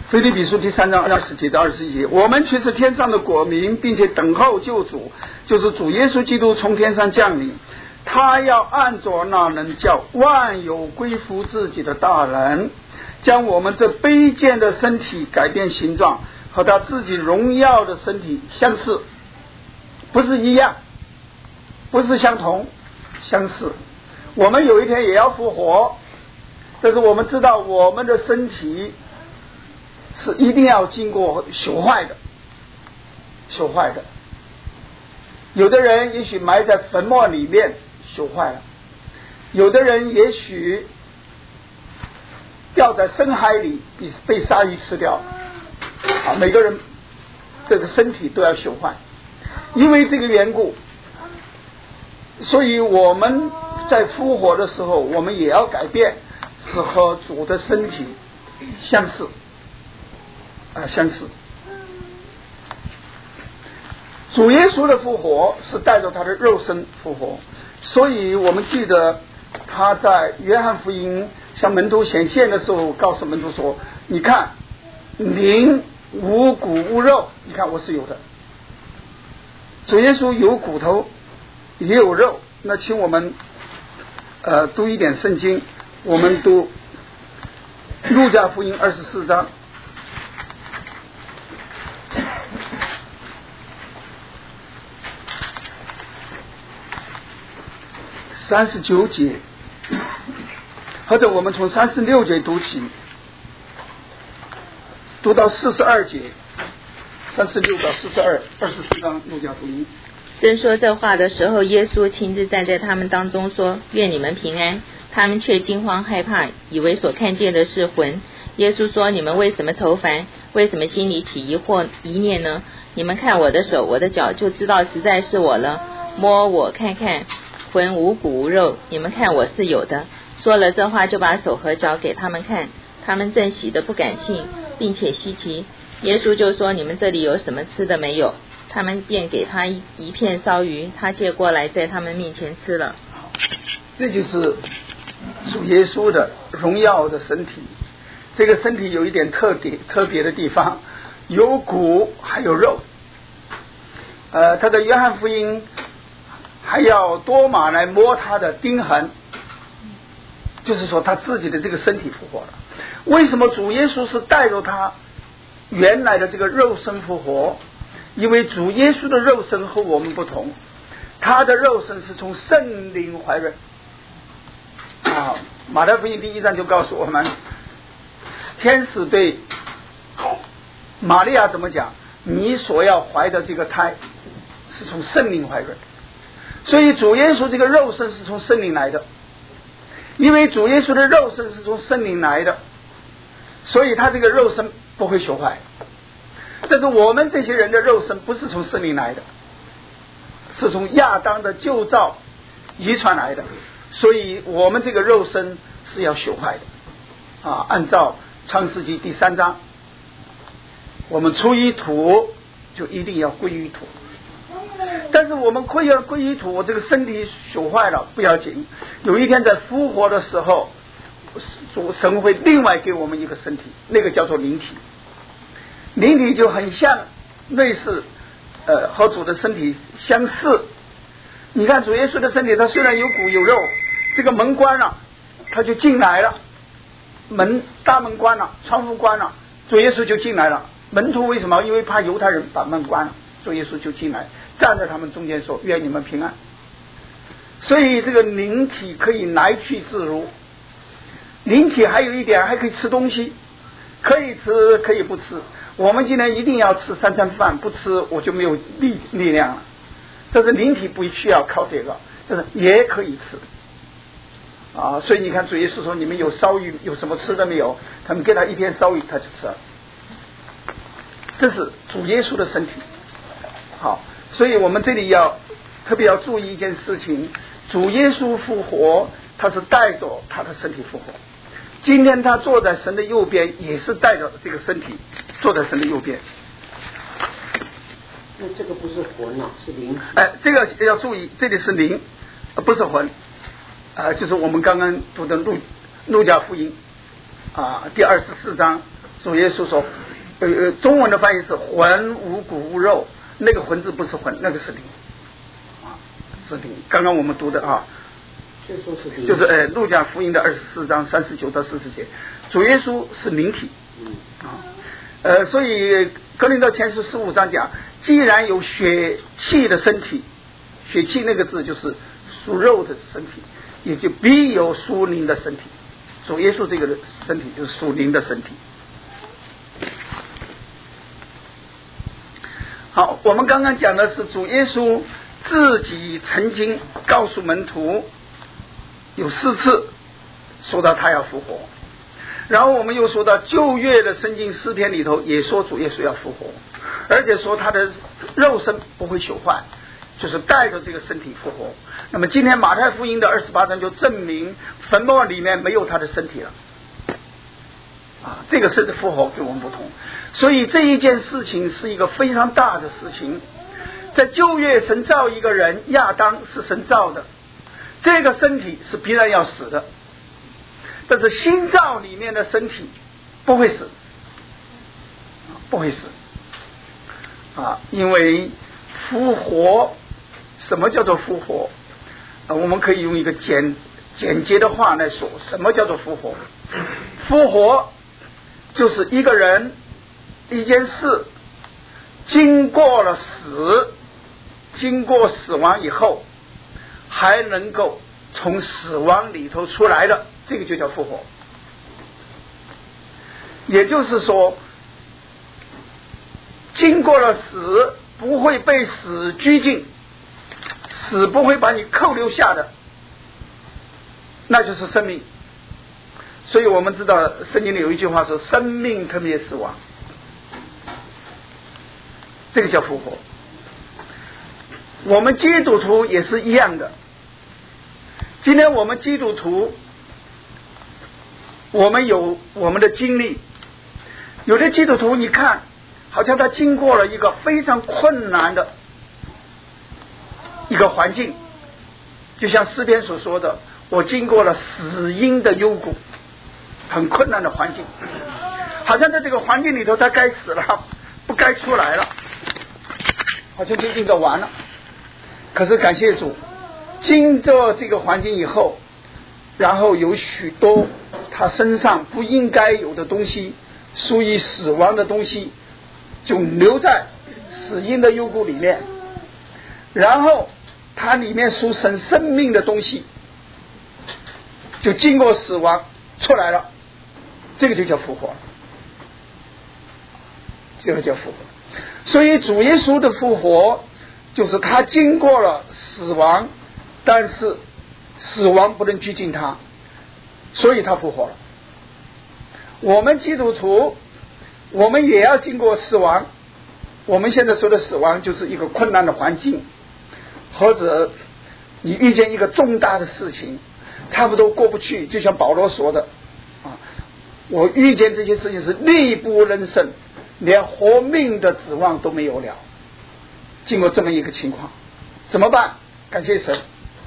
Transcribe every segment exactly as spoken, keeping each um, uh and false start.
腓立比书第三章二十节到二十一节，我们却是天上的国民，并且等候救主，就是主耶稣基督从天上降临。他要按着那能叫万有归服自己的大人，将我们这卑贱的身体改变形状，和他自己荣耀的身体相似，不是一样，不是相同，相似。我们有一天也要复活，但是我们知道我们的身体是一定要经过朽坏的，朽坏的。有的人也许埋在坟墓里面朽坏了，有的人也许掉在深海里被被鲨鱼吃掉啊，每个人这个身体都要朽坏。因为这个缘故，所以我们在复活的时候，我们也要改变，是和主的身体相似啊，相似。主耶稣的复活是带着他的肉身复活，所以我们记得他在约翰福音向门徒显现的时候，告诉门徒说：你看，灵无骨无肉，你看我是有的。主耶稣有骨头也有肉。那请我们呃读一点圣经，我们读路加福音二十四章三十九节，或者我们从三十六节读起，读到四十二节，三十六到四十二，二十四章路加福音。 正说这话的时候，耶稣亲自站在他们当中说：愿你们平安。他们却惊慌害怕，以为所看见的是魂。耶稣说：你们为什么愁烦？为什么心里起疑惑疑念呢？你们看我的手我的脚，就知道实在是我了。摸我看看，魂无骨无肉，你们看我是有的。说了这话，就把手和脚给他们看。他们正喜得不敢信，并且稀奇。耶稣就说：你们这里有什么吃的没有？他们便给他一一片烧鱼，他借过来在他们面前吃了。 这就是主耶稣的荣耀的身体。这个身体有一点特别特别的地方，有骨还有肉。呃，他的约翰福音还要多马来摸他的钉痕，就是说他自己的这个身体复活了。为什么主耶稣是带着他原来的这个肉身复活？因为主耶稣的肉身和我们不同，他的肉身是从圣灵怀孕啊。马太福音第一章就告诉我们，天使对玛利亚怎么讲？你所要怀的这个胎是从圣灵怀孕，所以主耶稣这个肉身是从圣灵来的。因为主耶稣的肉身是从圣灵来的，所以他这个肉身不会朽坏。但是我们这些人的肉身不是从圣灵来的，是从亚当的旧造遗传来的，所以我们这个肉身是要朽坏的啊。按照创世纪第三章，我们出于土就一定要归于土，但是我们归要归于土，这个身体朽坏了不要紧，有一天在复活的时候，主神会另外给我们一个身体，那个叫做灵体。灵体就很像类似呃和主的身体相似。你看主耶稣的身体，他虽然有骨有肉，这个门关了他就进来了，门大门关了，窗户关了，主耶稣就进来了。门徒为什么？因为怕犹太人把门关了，主耶稣就进来，站在他们中间说：愿你们平安。所以这个灵体可以来去自如。灵体还有一点，还可以吃东西，可以吃可以不吃。我们今天一定要吃三餐饭，不吃我就没有力力量了。但是灵体不需要靠这个，就是也可以吃啊。所以你看主耶稣说：你们有烧鱼，有什么吃的没有？他们给他一片烧鱼，他就吃了。这是主耶稣的身体。好，所以我们这里要特别要注意一件事情：主耶稣复活，他是带着他的身体复活。今天他坐在神的右边，也是带着这个身体坐在神的右边。 那这个不是魂啊，是灵体。 哎，这个要注意，这里是灵，不是魂。啊、呃，就是我们刚刚读的路路加福音啊第二十四章主耶稣说，呃，中文的翻译是魂无骨无肉，那个魂字不是魂，那个是灵啊，是灵。刚刚我们读的啊，就是呃路加福音的二十四章三十九到四十节，主耶稣是灵体啊，呃，所以哥林多前书十五章讲，既然有血气的身体，血气那个字就是属肉的身体，也就必有属灵的身体。主耶稣这个身体就是属灵的身体。好，我们刚刚讲的是主耶稣自己曾经告诉门徒有四次说到他要复活，然后我们又说到旧约的圣经诗篇里头也说主耶稣要复活，而且说他的肉身不会朽坏，就是带着这个身体复活。那么今天马太福音的二十八章就证明坟墓里面没有他的身体了啊，这个是复活跟我们不同。所以这一件事情是一个非常大的事情。在旧约神造一个人，亚当是神造的，这个身体是必然要死的，但是新造里面的身体不会死，不会死啊，因为复活，什么叫做复活？啊，我们可以用一个简简洁的话来说，什么叫做复活？复活就是一个人一件事经过了死，经过死亡以后还能够从死亡里头出来的，这个就叫复活。也就是说，经过了死不会被死拘禁，死不会把你扣留下的，那就是生命。所以我们知道圣经里有一句话说，生命特别死亡，这个叫复活。我们基督徒也是一样的。今天我们基督徒，我们有我们的经历，有的基督徒你看好像他经过了一个非常困难的一个环境，就像诗篇所说的，我经过了死荫的幽谷，很困难的环境，好像在这个环境里头他该死了，不该出来了，好像就应该完了。可是感谢主，经过这个环境以后，然后有许多他身上不应该有的东西，属于死亡的东西，就留在死荫的幽谷里面，然后它里面属神生命的东西就经过死亡出来了，这个就叫复活，这个叫复活。所以主耶稣的复活就是他经过了死亡，但是死亡不能拘禁他，所以他复活了。我们基督徒我们也要经过死亡，我们现在说的死亡就是一个困难的环境，或者你遇见一个重大的事情差不多过不去，就像保罗说的啊，我遇见这些事情是力不能胜，连活命的指望都没有了。经过这么一个情况怎么办？感谢神。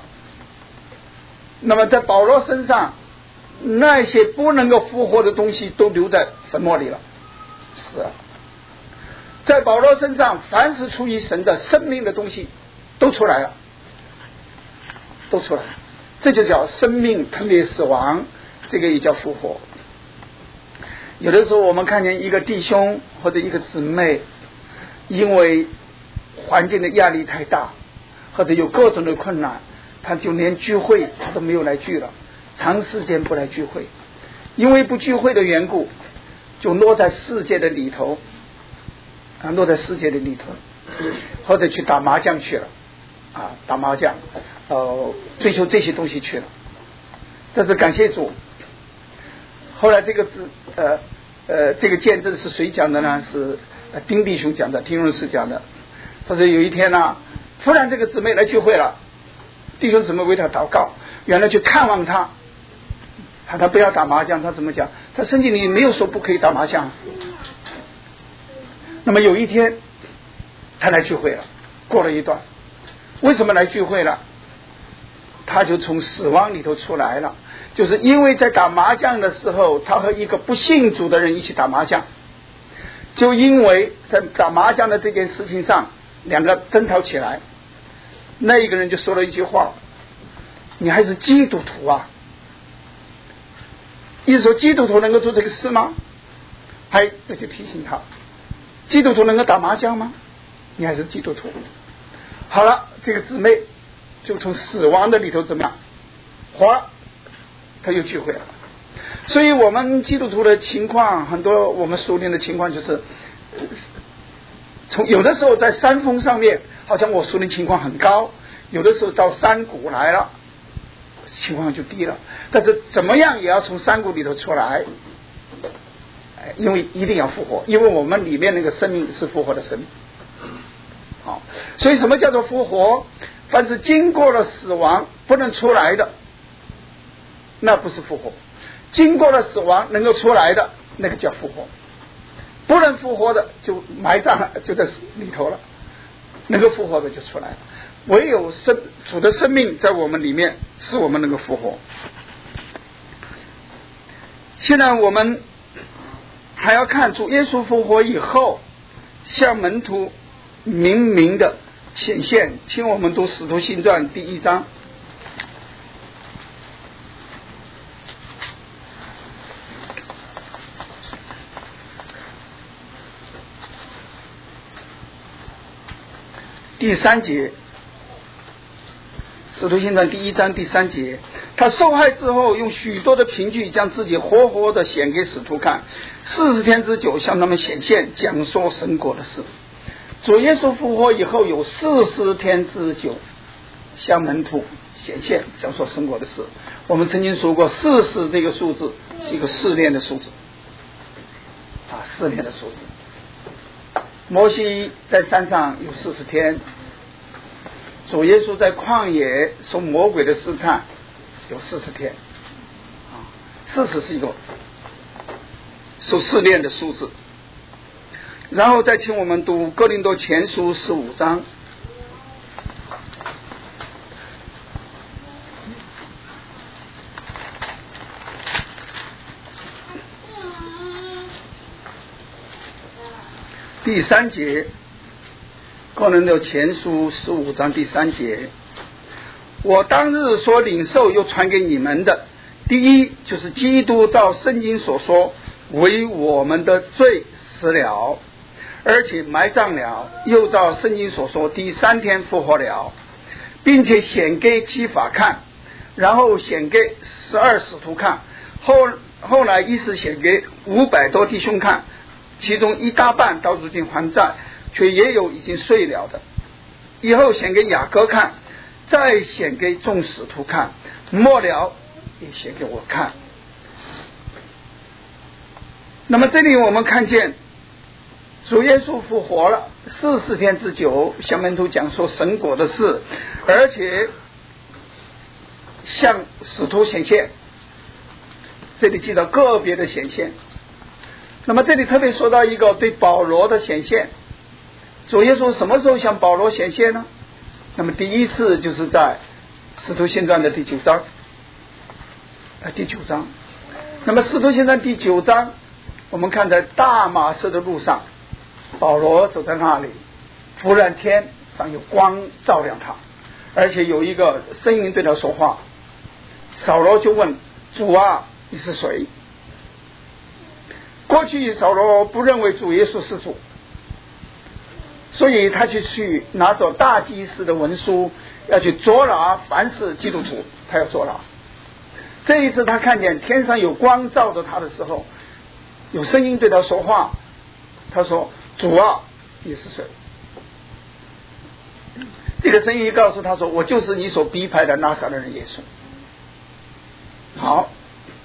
那么在保罗身上，那些不能够复活的东西都留在坟墓里了。是啊，在保罗身上，凡是出于神的生命的东西都出来了，都出来了，这就叫生命吞灭死亡，这个也叫复活。有的时候我们看见一个弟兄或者一个姊妹，因为环境的压力太大，或者有各种的困难，他就连聚会他都没有来聚了，长时间不来聚会，因为不聚会的缘故，就落在世界的里头啊，落在世界的里头，或者去打麻将去了啊，打麻将，呃，追求这些东西去了。但是感谢主，后来这个字，呃呃，这个见证是谁讲的呢？是丁弟兄讲的，丁荣师讲的。他说有一天呢、啊，突然这个姊妹来聚会了，弟兄姊妹为他祷告，原来去看望他，他他不要打麻将，他怎么讲？他圣经里没有说不可以打麻将。那么有一天他来聚会了，过了一段，为什么来聚会了？他就从死亡里头出来了， 就是因为在打麻将的时候，他和一个不信主的人一起打麻将，就因为在打麻将的这件事情上，两个争吵起来，那一个人就说了一句话：“你还是基督徒啊？”意思说基督徒能够做这个事吗？还这就提醒他，基督徒能够打麻将吗？你还是基督徒。好了，这个姊妹就从死亡的里头怎么样活了，他又聚会了。所以我们基督徒的情况，很多我们属灵的情况就是从有的时候在山峰上面好像我属灵情况很高，有的时候到山谷来了情况就低了，但是怎么样也要从山谷里头出来，因为一定要复活，因为我们里面那个生命是复活的生命。好，所以什么叫做复活？凡是经过了死亡不能出来的，那不是复活；经过了死亡能够出来的，那个叫复活。不能复活的就埋葬了，就在里头了，能够复活的就出来了。唯有生主的生命在我们里面，使我们能够复活。现在我们还要看主耶稣复活以后向门徒明明的显现，请我们读《使徒行传》第一章。第三节，《使徒行传》第一章第三节，他受害之后，用许多的凭据将自己活活的显给使徒看，四十天之久向他们显现，讲说神国的事。主耶稣复活以后有四十天之久向门徒显现，讲说神国的事。我们曾经说过，四十这个数字是一个试炼的数字啊，试炼的数字。摩西在山上有四十天，主耶稣在旷野受魔鬼的试探有四十天啊，四十是一个受试炼的数字。然后再请我们读哥林多前书十五章。第三节，哥林多前书十五章第三节，我当日所领受又传给你们的，第一就是基督照圣经所说，为我们的罪死了，而且埋葬了，又照圣经所说，第三天复活了，并且显给基法看，然后显给十二使徒看，后后来一时显给五百多弟兄看，其中一大半到如今还在，却也有已经睡了的。以后显给雅各看，再显给众使徒看，末了也显给我看。那么这里我们看见主耶稣复活了，四十天之久向门徒讲说神国的事，而且向使徒显现。这里记到个别的显现。那么这里特别说到一个对保罗的显现，主耶稣什么时候向保罗显现呢？那么第一次就是在使徒行传的第九章，呃第九章。那么使徒行传第九章，我们看在大马士的路上，保罗走在那里，忽然天上有光照亮他，而且有一个声音对他说话。扫罗就问主啊，你是谁？过去扫罗不认为主耶稣是主，所以他就去拿着大祭司的文书，要去捉拿凡是基督徒，他要捉拿。这一次他看见天上有光照着他的时候，有声音对他说话，他说主啊，你是谁？这个声音告诉他说，我就是你所逼迫的拿撒勒人耶稣。好，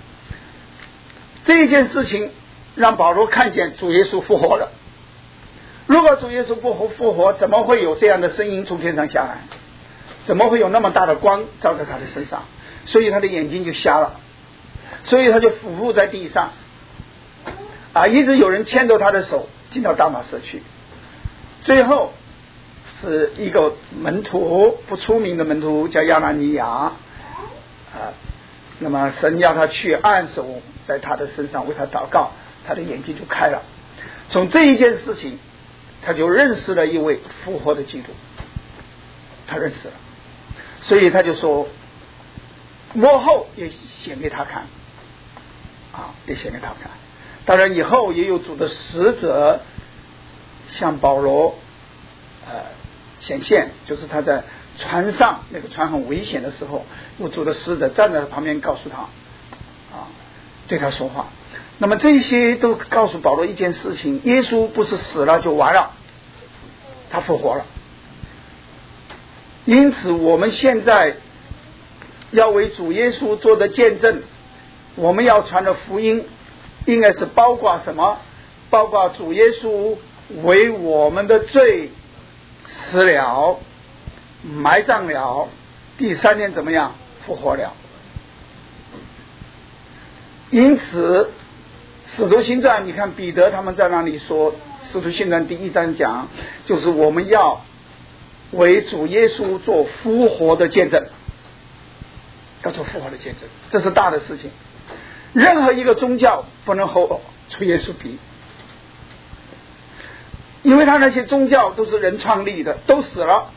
这一件事情让保罗看见主耶稣复活了。如果主耶稣不复活，怎么会有这样的声音从天上下来？怎么会有那么大的光照在他的身上？所以他的眼睛就瞎了，所以他就俯伏在地上啊，一直有人牵着他的手进到大马士去。最后是一个门徒，不出名的门徒叫亚拿尼亚啊， 那么神要他去按手在他的身上为他祷告，他的眼睛就开了。从这一件事情他就认识了一位复活的基督，他认识了，所以他就说末后也显给他看啊，也显给他看。当然以后也有主的使者向保罗呃显现，就是他在船上，那个船很危险的时候，有主的使者站在旁边告诉他啊，对他说话。那么这些都告诉保罗一件事情，耶稣不是死了就完了，他复活了。因此我们现在要为主耶稣做的见证，我们要传的福音应该是包括什么？包括主耶稣为我们的罪死了，埋葬了，第三天怎么样？复活了。因此使徒行传，你看彼得他们在那里说，使徒行传第一章讲，就是我们要为主耶稣做复活的见证，要做复活的见证，这是大的事情。任何一个宗教不能和主耶稣比，因为他那些宗教都是人创立的，都死了。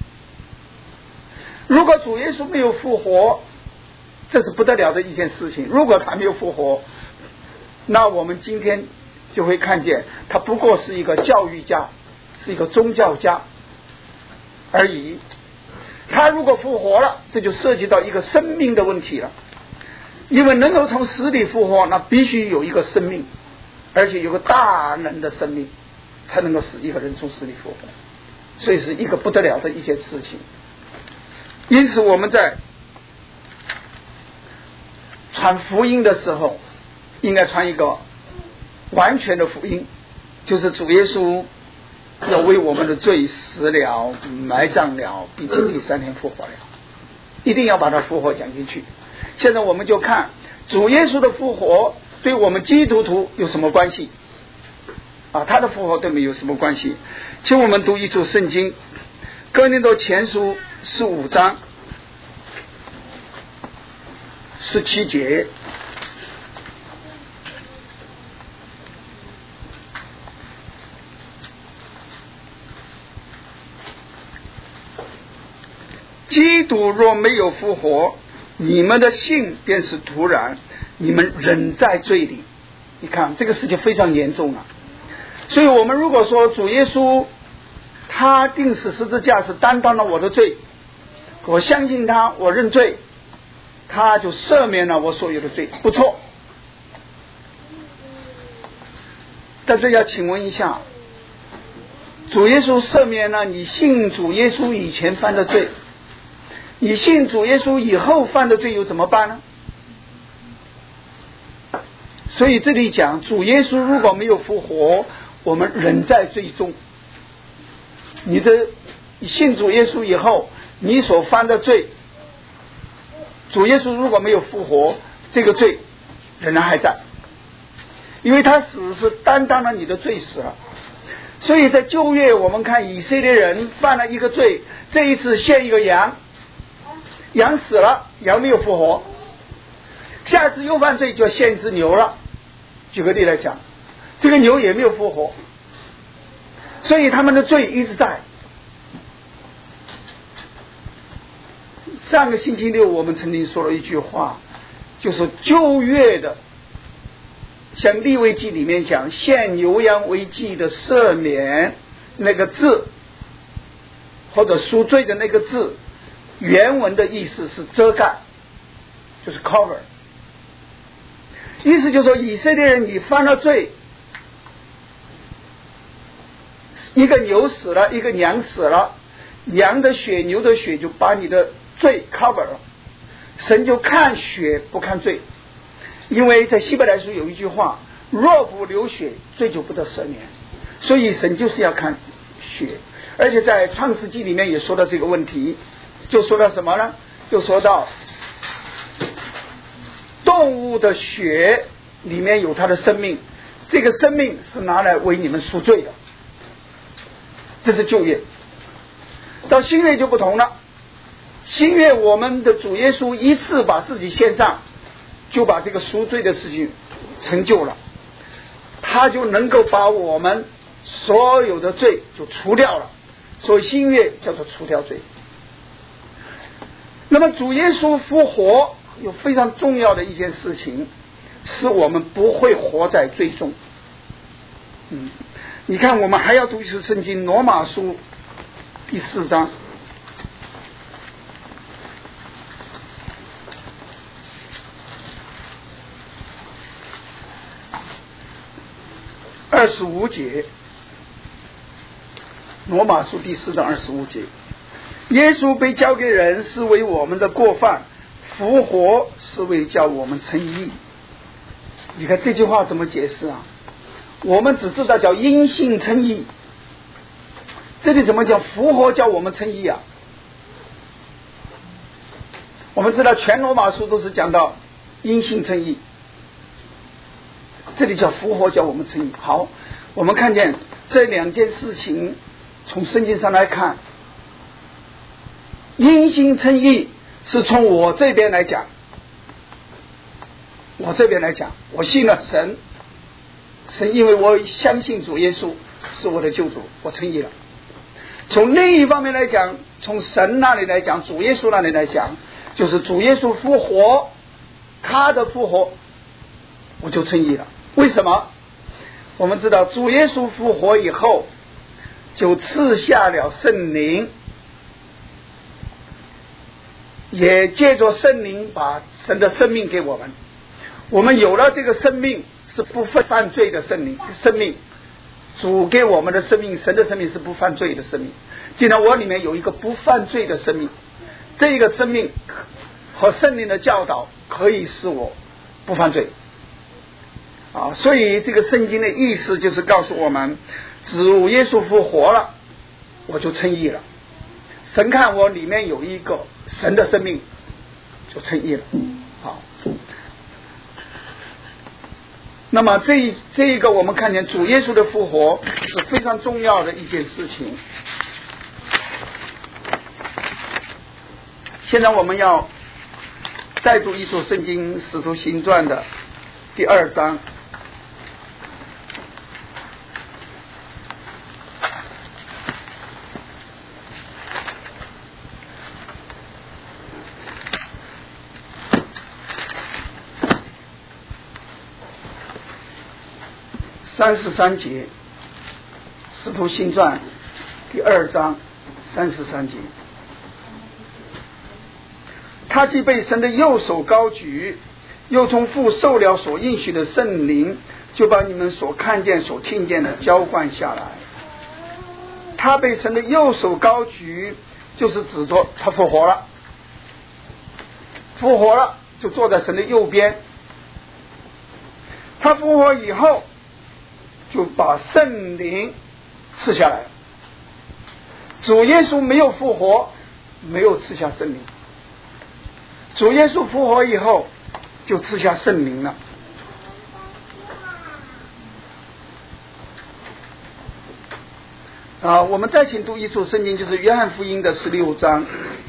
如果主耶稣没有复活，这是不得了的一件事情。如果他没有复活，那我们今天就会看见他不过是一个教育家，是一个宗教家而已。他如果复活了，这就涉及到一个生命的问题了，因为能够从死里复活，那必须有一个生命，而且有个大能的生命才能够使一个人从死里复活，所以是一个不得了的一件事情。因此我们在传福音的时候，应该传一个完全的福音，就是主耶稣要为我们的罪死了，埋葬了，并且第三天复活了，一定要把它复活讲进去。现在我们就看主耶稣的复活对我们基督徒有什么关系啊？他的复活对我们有什么关系？请我们读一处圣经，哥林多前书十五章十七节。基督若没有复活，你们的信便是徒然，你们仍在罪里。你看这个事情非常严重啊！所以我们如果说主耶稣他钉死十字架是担当了我的罪，我相信他，我认罪，他就赦免了我所有的罪，不错。但是要请问一下，主耶稣赦免了你信主耶稣以前犯的罪，你信主耶稣以后犯的罪又怎么办呢？所以这里讲主耶稣如果没有复活，我们仍在罪中。你的你信主耶稣以后，你所犯的罪，主耶稣如果没有复活，这个罪仍然还在，因为他死是担当了你的罪死了。所以在旧约我们看以色列人犯了一个罪，这一次献一个羊，羊死了，羊没有复活，下次又犯罪就要献一只牛了。举个例来讲，这个牛也没有复活，所以他们的罪一直在。上个星期六我们曾经说了一句话，就是旧约的像利未记里面讲献牛羊为祭的赦免那个字，或者赎罪的那个字，原文的意思是遮盖，就是 cover， 意思就是说以色列人你犯了罪，一个牛死了，一个羊死了，羊的血牛的血就把你的罪 cover 了，神就看血不看罪。因为在希伯来书有一句话，若不流血罪就不得赦免，所以神就是要看血。而且在创世纪里面也说到这个问题，就说到什么呢？就说到动物的血里面有它的生命，这个生命是拿来为你们赎罪的，这是旧约。到新约就不同了，新约我们的主耶稣一次把自己献上， 就把这个赎罪的事情成就了，他就能够把我们所有的罪就除掉了，所以新约叫做除掉罪。那么主耶稣复活有非常重要的一件事情，使我们不会活在罪中。嗯，你看我们还要读一次圣经，罗马书第四章二十五节，罗马书第四章二十五节，耶稣被交给人是为我们的过犯，复活是为叫我们称义。你看这句话怎么解释啊？我们只知道叫因信称义，这里怎么讲复活叫我们称义啊？我们知道全罗马书都是讲到因信称义，这里叫复活叫我们称义。好，我们看见这两件事情从圣经上来看，因信称义是从我这边来讲，我这边来讲，我信了神，神因为我相信主耶稣是我的救主，我称义了。从另一方面来讲，从神那里来讲，主耶稣那里来讲，就是主耶稣复活，他的复活我就称义了。为什么？我们知道主耶稣复活以后就赐下了圣灵，也借着圣灵把神的生命给我们，我们有了这个生命，是不犯罪的生命生命主给我们的生命，神的生命是不犯罪的生命。既然我里面有一个不犯罪的生命，这个生命和圣灵的教导可以使我不犯罪啊。所以这个圣经的意思就是告诉我们，主耶稣复活了，我就称义了。神看我里面有一个神的生命，就称义了。好，那么这这一个我们看见主耶稣的复活是非常重要的一件事情。现在我们要再读一处圣经，使徒行传的第二章三十三节，使徒行传第二章三十三节，他既被神的右手高举，又从父受了所应许的圣灵，就把你们所看见所听见的浇灌下来。他被神的右手高举，就是指着他复活了，复活了就坐在神的右边。他复活以后就把圣灵赐下来了。主耶稣没有复活，没有赐下圣灵。主耶稣复活以后就赐下圣灵了。啊，我们再请读一处圣经，就是约翰福音的十六章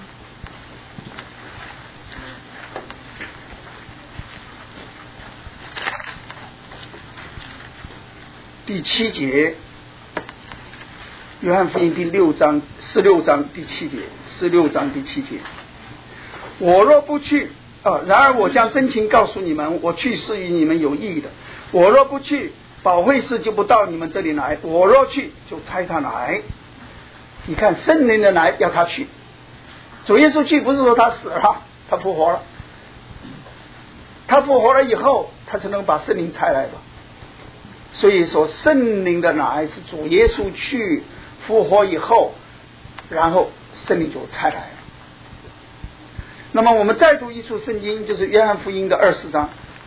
第七节。约翰福音第六章十六章第七节，十六章第七节。我若不去啊，然而我将真情告诉你们，我去是与你们有益的。我若不去，保惠师就不到你们这里来；我若去，就差他来。你看圣灵的来要他去，主耶稣去不是说他死了，他复活了。他复活了以后，他才能把圣灵差来吧。所以说圣灵的来是主耶稣去复活以后，然后圣灵就差来了。那么我们再读一处圣经，就是约翰福音的二十章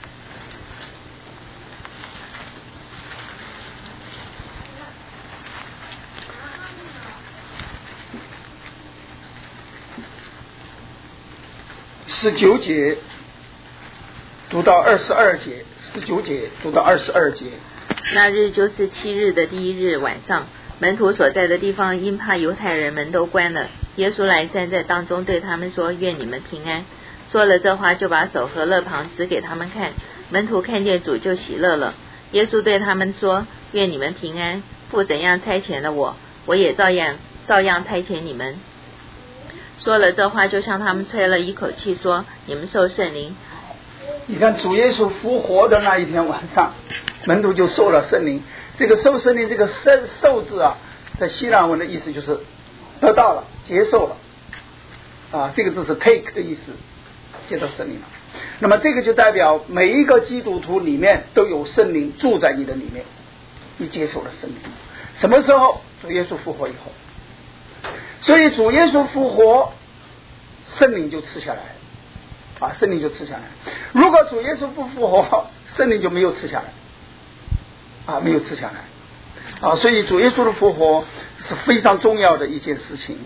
十九节读到二十二节，十九节读到二十二节。 那日就是七日的第一日晚上，门徒所在的地方因怕犹太人门都关了，耶稣来站在当中，对他们说：愿你们平安。 说了这话，就把手和肋旁指给他们看。门徒看见主就喜乐了。耶稣对他们说：愿你们平安，父怎样差遣了我，我也照样照样差遣你们。说了这话，就向他们吹了一口气，说：你们受圣灵。 你看主耶稣复活的那一天晚上，门徒就受了圣灵。这个受圣灵，这个受受字啊，在希腊文的意思就是得到了，接受了啊，这个字是 take 的意思，接到圣灵了。那么这个就代表每一个基督徒里面都有圣灵住在你的里面，你接受了圣灵。什么时候？主耶稣复活以后。所以主耶稣复活，圣灵就赐下来啊，圣灵就赐下来。如果主耶稣不复活，圣灵就没有赐下来啊，没有赐下来啊。所以主耶稣的复活是非常重要的一件事情。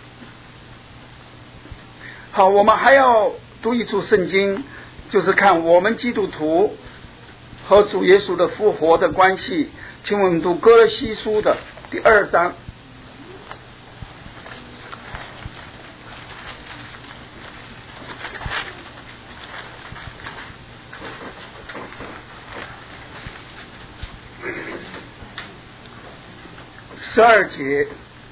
好，我们还要读一处圣经，就是看我们基督徒和主耶稣的复活的关系。请我们读哥罗西书的第二章十二节，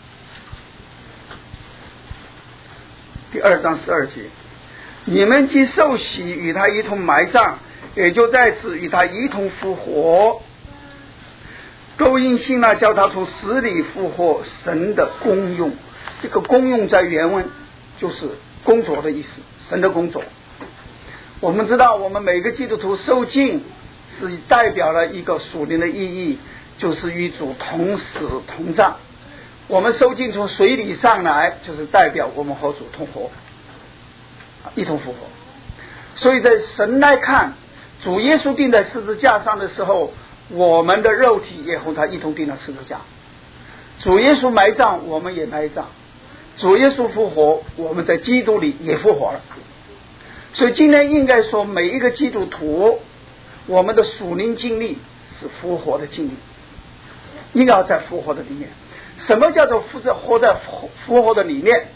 第二章十二节，你们既受洗，与他一同埋葬，也就在此与他一同复活。都因信那叫他从死里复活神的功用。这个功用在原文就是工作的意思，神的工作。我们知道我们每个基督徒受浸是代表了一个属灵的意义，就是与主同死同葬。我们受浸从水里上来，就是代表我们和主同活，一同复活。所以在神来看，主耶稣钉在十字架上的时候，我们的肉体也和他一同钉了十字架。主耶稣埋葬，我们也埋葬。主耶稣复活，我们在基督里也复活了。所以今天应该说，每一个基督徒，我们的属灵经历是复活的经历，应该要在复活的里面。什么叫做活在复活的里面？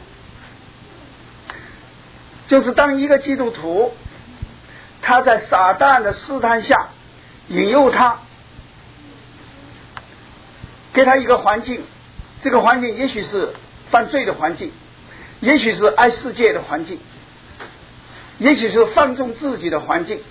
就是当一个基督徒他在撒旦的试探下引诱他，给他一个环境，这个环境也许是犯罪的环境，也许是爱世界的环境，也许是放纵自己的环境。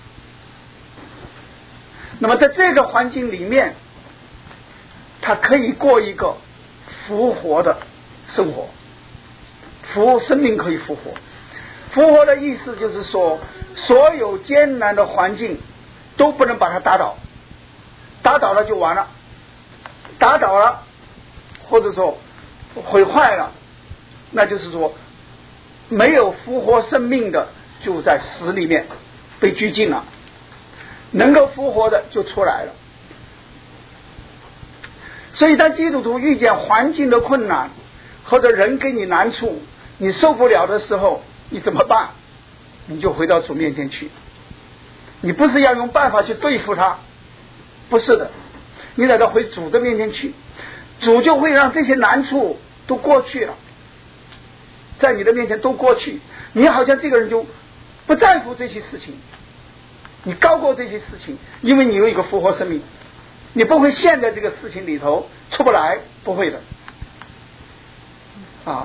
那么在这个环境里面，他可以过一个复活的生活，复生命可以复活。复活的意思就是说，所有艰难的环境都不能把它打倒，打倒了就完了，打倒了或者说毁坏了，那就是说没有复活生命的就在死里面被拘禁了，能够复活的就出来了。所以当基督徒遇见环境的困难，或者人给你难处，你受不了的时候，你怎么办？你就回到主面前去。你不是要用办法去对付他，不是的，你得到回主的面前去，主就会让这些难处都过去了，在你的面前都过去。你好像这个人就不在乎这些事情，你高过这些事情，因为你有一个复活生命，你不会陷在这个事情里头出不来，不会的啊。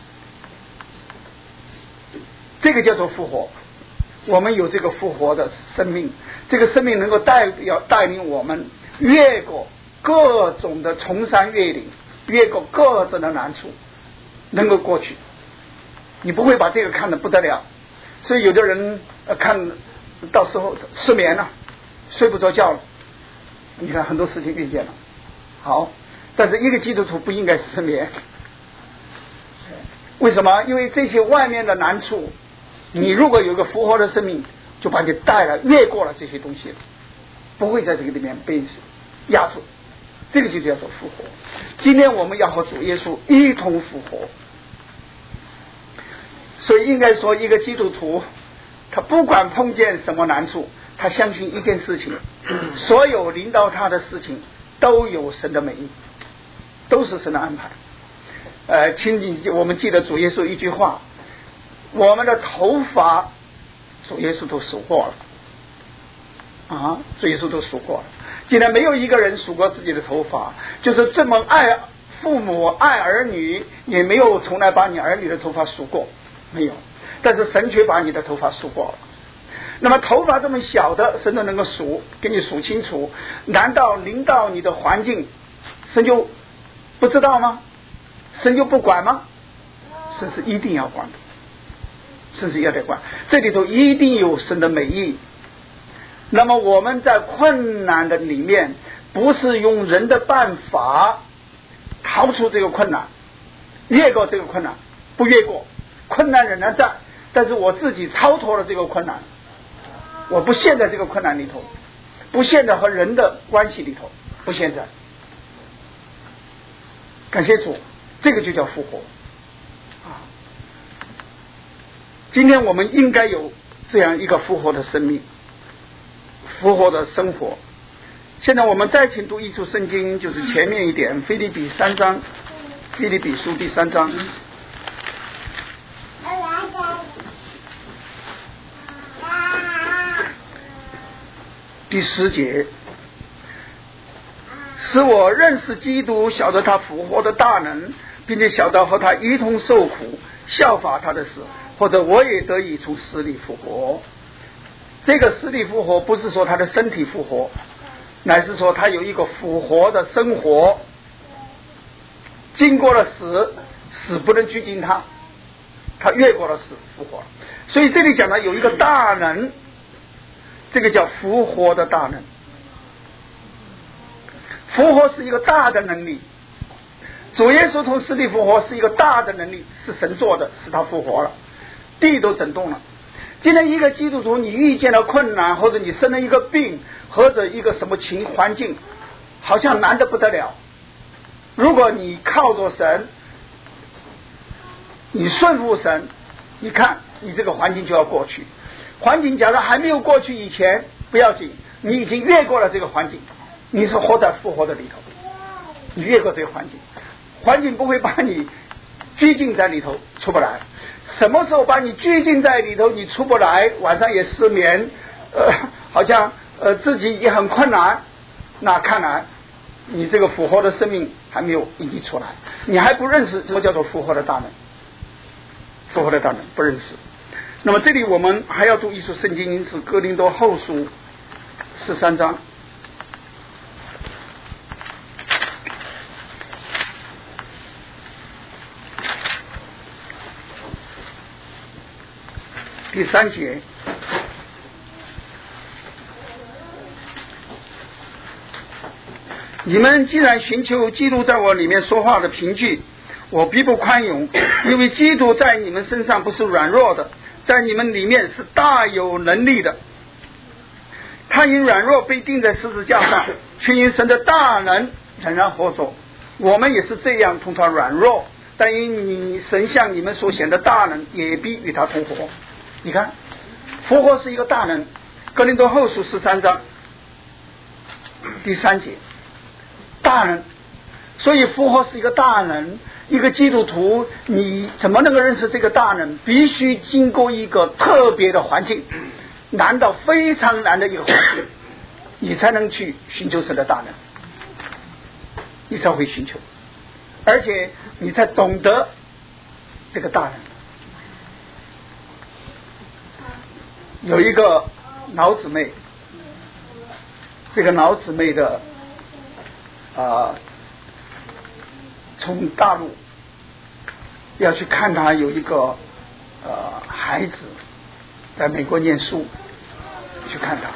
这个叫做复活。我们有这个复活的生命，这个生命能够带要带领我们越过各种的崇山越岭，越过各种的难处，能够过去。你不会把这个看得不得了，所以有的人呃看到时候失眠了，睡不着觉了，你看很多事情遇见了。好，但是一个基督徒不应该失眠。为什么？因为这些外面的难处，你如果有个复活的生命，就把你带了越过了这些东西，不会在这个里面被压住。这个就叫做复活。今天我们要和主耶稣一同复活。所以应该说，一个基督徒他不管碰见什么难处，他相信一件事情，所有临到他的事情都有神的美意，都是神的安排。呃，请你我们记得主耶稣一句话， 我们的头发主耶稣都数过了啊，主耶稣都数过了。既然没有一个人数过自己的头发，就是这么爱父母爱儿女，也没有从来把你儿女的头发数过，没有。但是神却把你的头发数过了。那么头发这么小的神都能够数，给你数清楚，难道临到你的环境神就不知道吗？神就不管吗？神是一定要管的，神是要得管，这里头一定有神的美意。那么我们在困难的里面，不是用人的办法逃出这个困难，越过这个困难，不越过，困难仍然在，但是我自己超脱了这个困难，我不陷在这个困难里头，不陷在和人的关系里头，不陷在。感谢主，这个就叫复活啊！今天我们应该有这样一个复活的生命，复活的生活。现在我们再请读一处圣经，就是前面一点，腓立比三章，腓立比书第三章第十节，使我认识基督，晓得他复活的大能，并且晓得和他一同受苦，效法他的死，或者我也得以从死里复活。这个死里复活不是说他的身体复活，乃是说他有一个复活的生活，经过了死，死不能拘禁他，他越过了死复活。所以这里讲的有一个大能，这个叫复活的大能。复活是一个大的能力，主耶稣从死里复活是一个大的能力，是神做的，使他复活了，地都震动了。今天一个基督徒，你遇见了困难，或者你生了一个病，或者一个什么情环境，好像难得不得了。如果你靠着神，你顺服神，你看你这个环境就要过去。环境假如还没有过去以前不要紧，你已经越过了这个环境，你是活在复活的里头，你越过这个环境，环境不会把你拘禁在里头出不来。什么时候把你拘禁在里头，你出不来，晚上也失眠，呃，好像呃自己也很困难，那看来你这个复活的生命还没有孕育出来，你还不认识什么叫做复活的大能，复活的大能不认识。那么这里我们还要读一处圣经，是哥林多后书十三章第三节，你们既然寻求基督在我里面说话的凭据，我必不宽容，因为基督在你们身上不是软弱的，在你们里面是大有能力的。他因软弱被钉在十字架上，却因神的大能仍然活着。我们也是这样同他软弱，但因你神向你们所显的大能，也必与他同活。你看，复活是一个大能，哥林多后书十三章第三节，大能。所以复活是一个大能，一个基督徒你怎么能够认识这个大能？必须经过一个特别的环境，难到非常难的一个环境，你才能去寻求神的大能，你才会寻求，而且你才懂得这个大能。有一个老姊妹，这个老姊妹的啊、呃，从大陆要去看她有一个呃孩子在美国念书，去看她。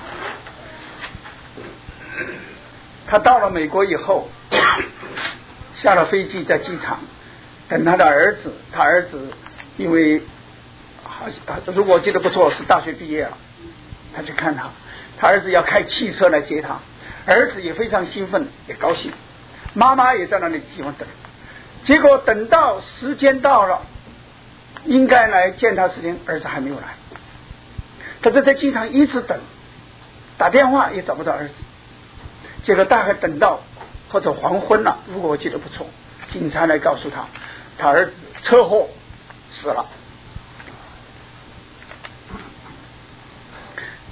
她到了美国以后，下了飞机，在机场等她的儿子，她儿子因为如果我记得不错是大学毕业了，他去看他，他儿子要开汽车来接他，儿子也非常兴奋也高兴，妈妈也在那里地方等。结果等到时间到了应该来见他时间，儿子还没有来，他就在机场一直等，打电话也找不到儿子。结果大概等到或者黄昏了，如果我记得不错，警察来告诉他他儿子车祸死了。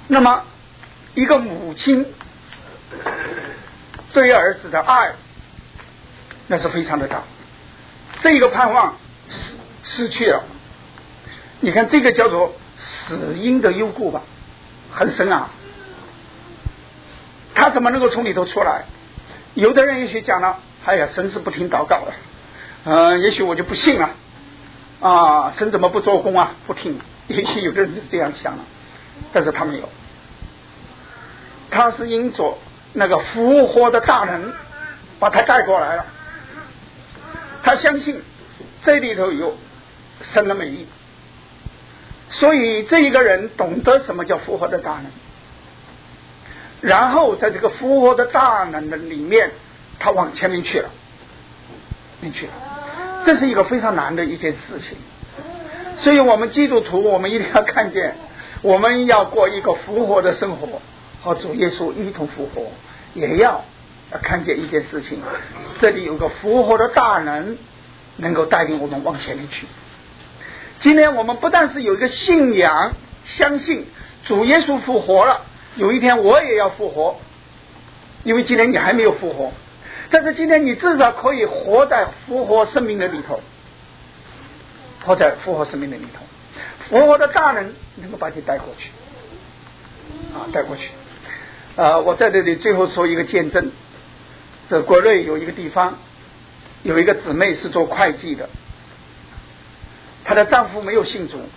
那么一个母亲对儿子的爱那是非常的大，这个盼望失去了，你看这个叫做死因的忧故吧，很深啊，他怎么能够从里头出来？有的人也许讲了，哎呀，神是不听祷告的，呃，也许我就不信了啊，神怎么不做工啊？不听，也许有的人是这样想了，但是他没有，他是因着那个复活的大能把他带过来了，他相信这里头有神的美意，所以这一个人懂得什么叫复活的大能，然后在这个复活的大能的里面，他往前面去了，进去了，这是一个非常难的一件事情。所以我们基督徒，我们一定要看见，我们要过一个复活的生活，和主耶稣一同复活，也要看见一件事情，这里有个复活的大能能够带领我们往前面去。今天我们不但是有一个信仰，相信主耶稣复活了，有一天我也要复活，因为今天你还没有复活，但是今天你至少可以活在复活生命的里头，活在复活生命的里头，复活的大能能够把你带过去啊，带过去。呃，我在这里最后说一个见证，这国内有一个地方有一个姊妹是做会计的，她的丈夫没有信主，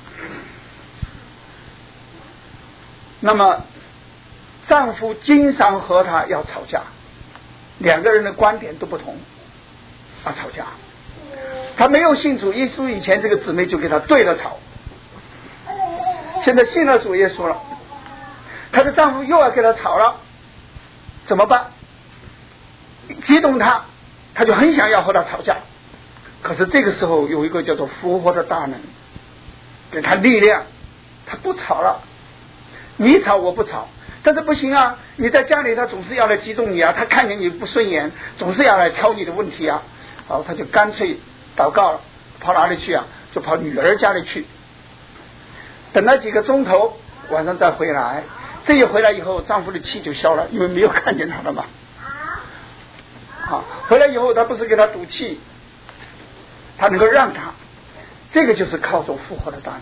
那么丈夫经常和她要吵架，两个人的观点都不同啊，吵架。她没有信主耶稣以前，这个姊妹就给她对了吵，现在信了主耶稣了，她的丈夫又要给她吵了，怎么办？激动她，她就很想要和她吵架，可是这个时候有一个叫做复活的大能给她力量，她不吵了，你吵我不吵，但是不行啊，你在家里他总是要来激动你啊，他看见你不顺眼总是要来挑你的问题啊，好，他就干脆祷告了，跑哪里去啊？就跑女儿家里去，等了几个钟头，晚上再回来，这一回来以后丈夫的气就消了，因为没有看见他了嘛。好，回来以后他不是给他赌气，他能够让他，这个就是靠着复活的大能。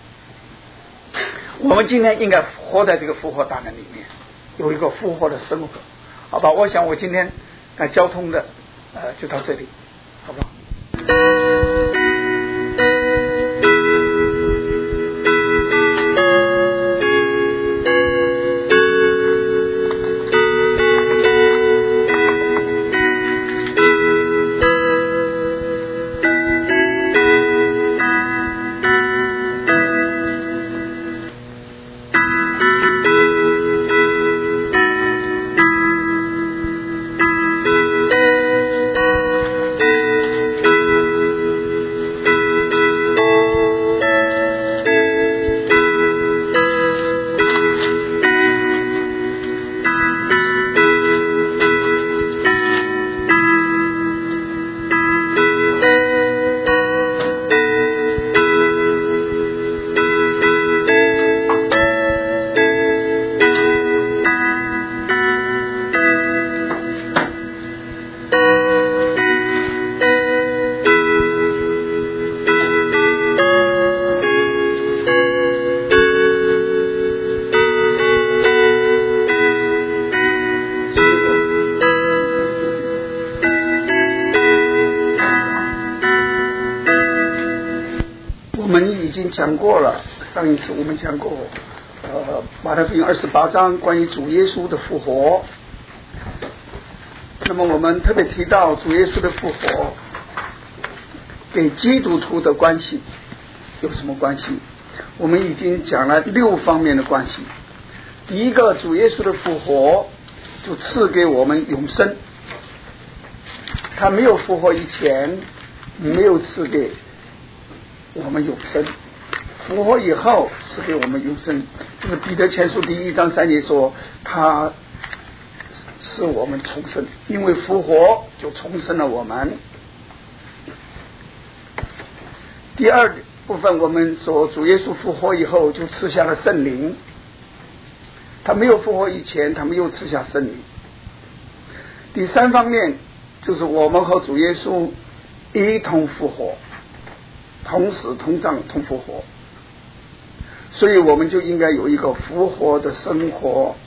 我们今天应该活在这个复活大能里面，有一个复活的生活，好吧？我想我今天呃交通的呃就到这里，好不好？讲过了，上一次我们讲过呃马太福音二十八章关于主耶稣的复活，那么我们特别提到主耶稣的复活给基督徒的关系有什么关系？我们已经讲了六方面的关系。第一个，主耶稣的复活就赐给我们永生，他没有复活以前没有赐给我们永生，复活以后赐给我们永生。这是彼得前书第一章三节说，他使我们重生，因为复活就重生了我们。第二部分我们说主耶稣复活以后就赐下了圣灵， 他没有复活以前，他没有赐下圣灵。第三方面就是我们和主耶稣一同复活，同死同葬同复活，所以我们就应该有一个复活的生活。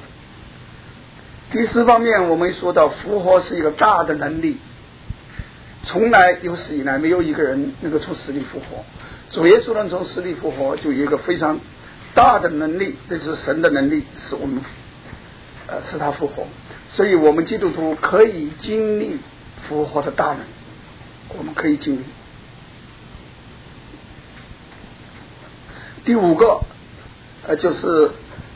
第四方面，我们说到复活是一个大的能力，从来有史以来没有一个人能够从死里复活，主耶稣能从死里复活，就有一个非常大的能力，这是神的能力，使我们呃使他复活。所以我们基督徒可以经历复活的大能，我们可以经历。第五个呃就是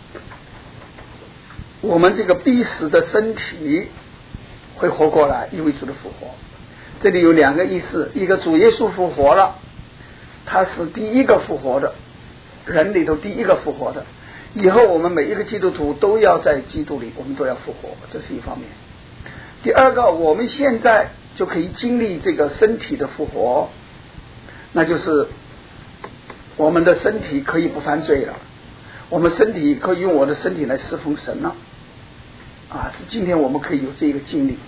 我们这个必死的身体会活过来，因为主的复活。这里有两个意思，一个主耶稣复活了，他是第一个复活的，人里头第一个复活的，以后我们每一个基督徒都要在基督里，我们都要复活，这是一方面。第二个，我们现在就可以经历这个身体的复活，那就是我们的身体可以不犯罪了，我们身体可以用我的身体来侍奉神了啊！是今天我们可以有这个经历。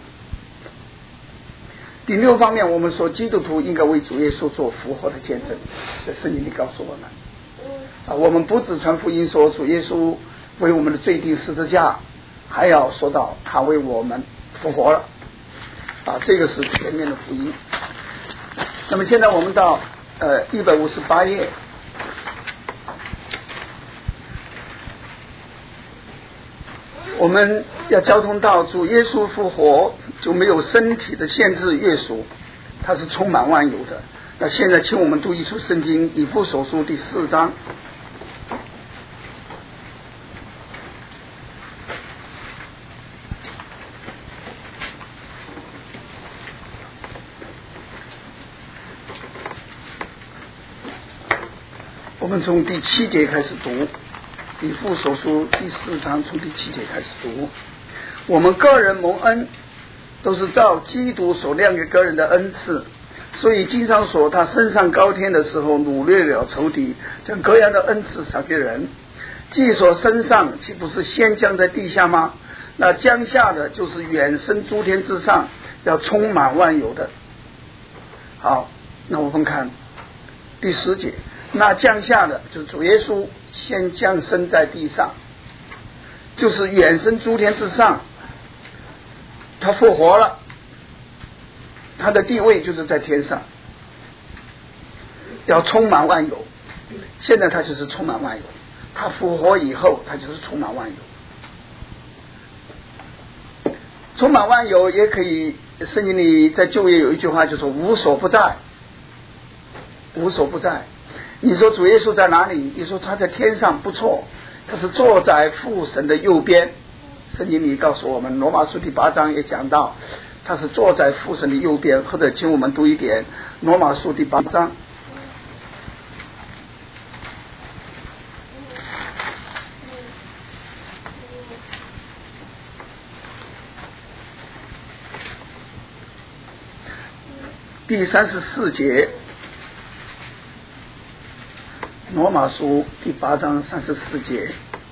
第六方面，我们说基督徒应该为主耶稣做复活的见证，这圣经里告诉我们啊，我们不只传福音说主耶稣为我们的罪定十字架，还要说到他为我们复活了啊，这个是全面的福音。那么现在我们到呃一百五十八页，我们要交通到主耶稣复活就没有身体的限制约束，它是充满万有的。那现在请我们读一处圣经，以弗所书第四章。我们从第七节开始读，以弗所书第四章从第七节开始读。我们个人蒙恩都是照基督所量给个人的恩赐，所以经常说他升上高天的时候掳掠了仇敌，将各样的恩赐赏给人。既所升上，岂不是先降在地下吗？那降下的就是远升诸天之上，要充满万有的。好，那我们看第十节，那降下的就是主耶稣先降生在地上，就是远升诸天之上，他复活了，他的地位就是在天上，要充满万有。现在他就是充满万有，他复活以后他就是充满万有。充满万有也可以，圣经里在旧约有一句话就说无所不在，无所不在。你说主耶稣在哪里？你说他在天上，不错，他是坐在父神的右边。圣经里告诉我们，罗马书第八章也讲到他是坐在父神的右边。或者请我们读一点罗马书第八章第三十四节，罗马书第八章三十四节，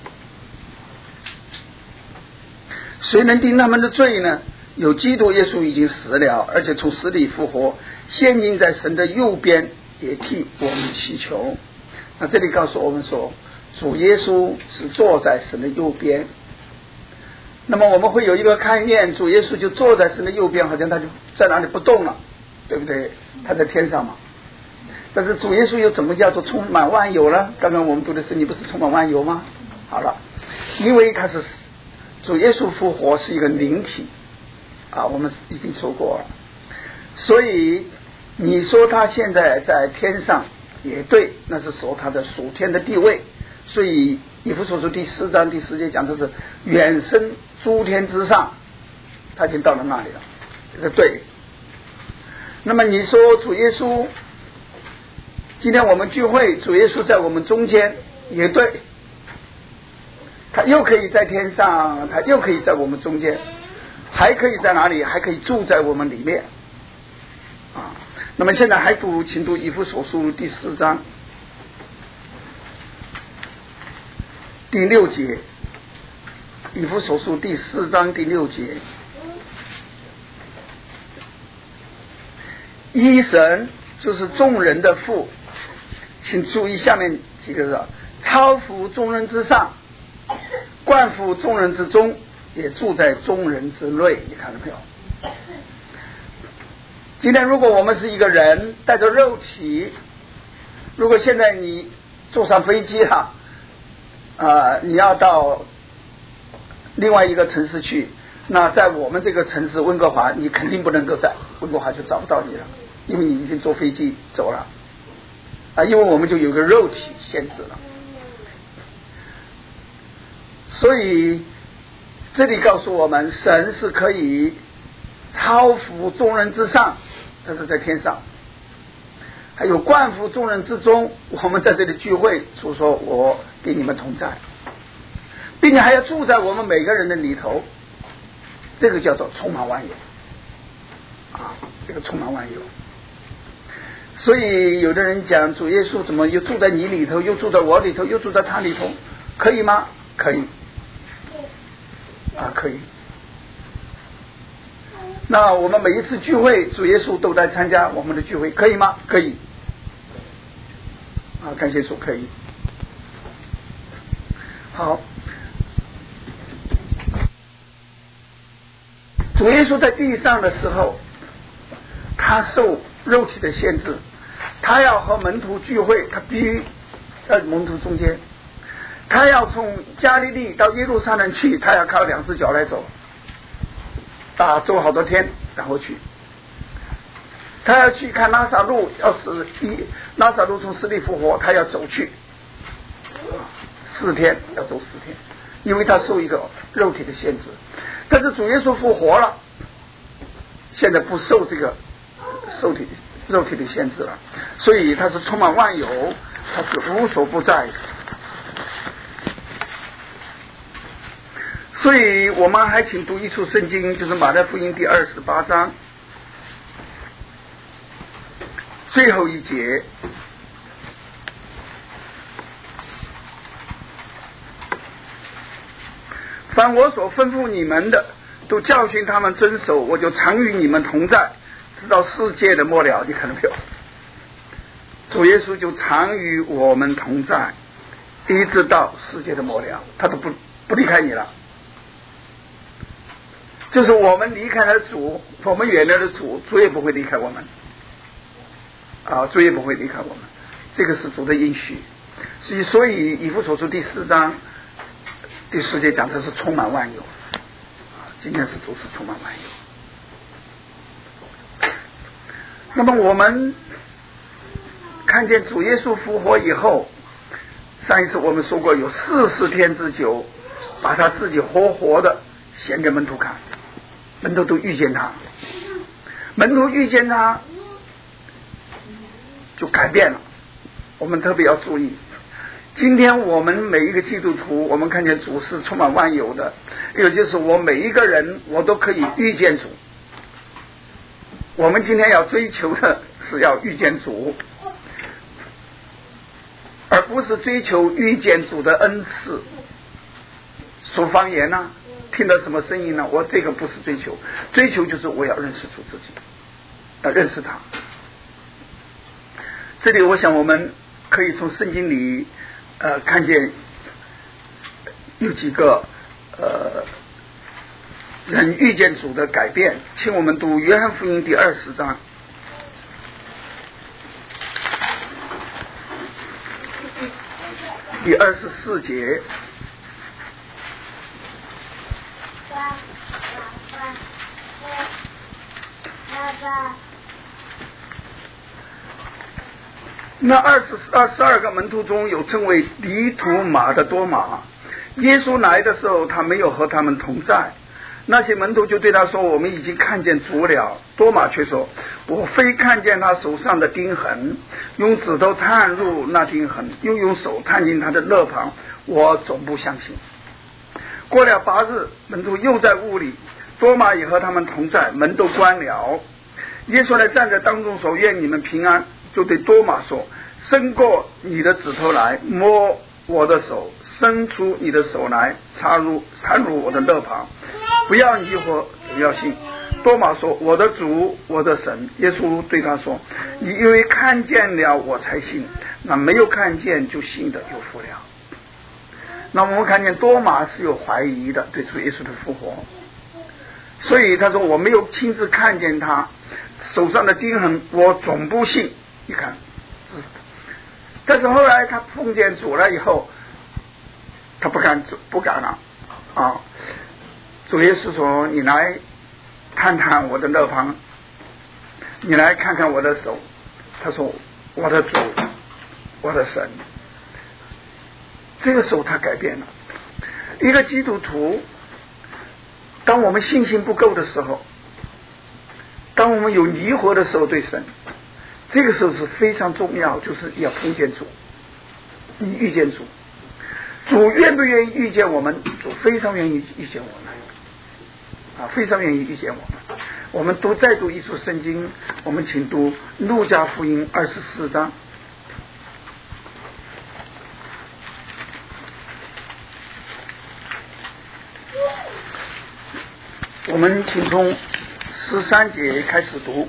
谁能定他们的罪呢？有基督耶稣已经死了，而且从死里复活，现今在神的右边，也替我们祈求。那这里告诉我们说，主耶稣是坐在神的右边。那么我们会有一个看见，主耶稣就坐在神的右边，好像他就在哪里不动了，对不对？他在天上嘛。但是主耶稣又怎么叫做充满万有呢？刚刚我们读的圣经不是充满万有吗？好了，因为他是主耶稣复活是一个灵体啊，我们已经说过了。所以你说他现在在天上也对，那是说他的属天的地位。所以以弗所书第四章第十节讲的是远升诸天之上，他已经到了那里了，这个对。那么你说主耶稣，今天我们聚会，主耶稣在我们中间也对，他又可以在天上，他又可以在我们中间，还可以在哪里？还可以住在我们里面啊。那么现在还读，请读以弗所书第四章第六节， 以弗所书第四章第六节，一神就是众人的父，请注意下面几个字，超乎众人之上，冠乎众人之中，也住在众人之内。你看到没有？今天如果我们是一个人带着肉体，如果现在你坐上飞机了，呃，你要到另外一个城市去，那在我们这个城市温哥华，你肯定不能够在温哥华就找不到你了，因为你已经坐飞机走了啊，因为我们就有个肉体限制了。所以这里告诉我们，神是可以超乎众人之上，这是在天上，还有冠乎众人之中。我们在这里聚会，主说我给你们同在，并且还要住在我们每个人的里头，这个叫做充满万有啊，这个充满万有。所以有的人讲主耶稣怎么又住在你里头，又住在我里头，又住在他里头，可以吗？可以啊，可以。那我们每一次聚会，主耶稣都在参加我们的聚会，可以吗？可以啊，感谢主，可以。好，主耶稣在地上的时候，他受肉体的限制，他要和门徒聚会，他必须在门徒中间，他要从加利利到耶路撒冷去，他要靠两只脚来走啊，走好多天然后去，他要去看拉撒路，要是一拉撒路从死里复活，他要走去四天，要走四天，因为他受一个肉体的限制。但是主耶稣复活了，现在不受这个受体肉体的限制了，所以他是充满万有，他是无所不在的。所以我们还请读一处圣经，就是马太福音第二十八章最后一节，凡我所吩咐你们的，都教训他们遵守，我就常与你们同在，直到世界的末了。你看到没有？主耶稣就常与我们同在，一直到世界的末了，他都不不离开你了。就是我们离开了主，我们远离了主，主也不会离开我们啊，主也不会离开我们，这个是主的应许。所以所以以弗所书第四章第十节讲的是充满万有啊，今天是主是充满万有。那么我们看见主耶稣复活以后，上一次我们说过有四十天之久，把他自己活活的显给门徒看，门徒都遇见他，门徒遇见他就改变了。我们特别要注意，今天我们每一个基督徒，我们看见主是充满万有的，也就是我每一个人我都可以遇见主。我们今天要追求的是要遇见主，而不是追求遇见主的恩赐。说方言呢、啊，听到什么声音呢？我这个不是追求，追求就是我要认识主自己，要认识他。这里我想我们可以从圣经里呃看见有几个呃人遇见主的改变，请我们读约翰福音第二十章第二十四节。那二十二十二个门徒中有称为离图马的多马，耶稣来的时候他没有和他们同在，那些门徒就对他说，我们已经看见主了。多马却说，我非看见他手上的钉痕，用指头探入那钉痕，又用手探进他的肋旁，我总不相信。过了八日，门徒又在屋里，多马也和他们同在，门都关了。耶稣来站在当中说，愿你们平安，就对多马说，伸过你的指头来，摸我的手， 伸出你的手来，插入插入我的肋旁，不要疑惑，只要信。多马说：我的主，我的神。耶稣对他说：你因为看见了我才信，那没有看见就信的有福了。那我们看见多马是有怀疑的对主耶稣的复活，所以他说我没有亲自看见他手上的钉痕，我总不信。你看，但是后来他碰见主了以后，他不敢不敢了啊！主耶稣说：你来看看我的肋旁，你来看看我的手。他说：我的主，我的神。这个时候他改变了。一个基督徒，当我们信心不够的时候，当我们有疑惑的时候，对神，这个时候是非常重要，就是要碰见主，你遇见主。主愿不愿意遇见我们？主非常愿意遇见我们啊，非常愿意遇见我们。我们读再读一处圣经，我们请读路加福音二十四章。我们请从十三节开始读。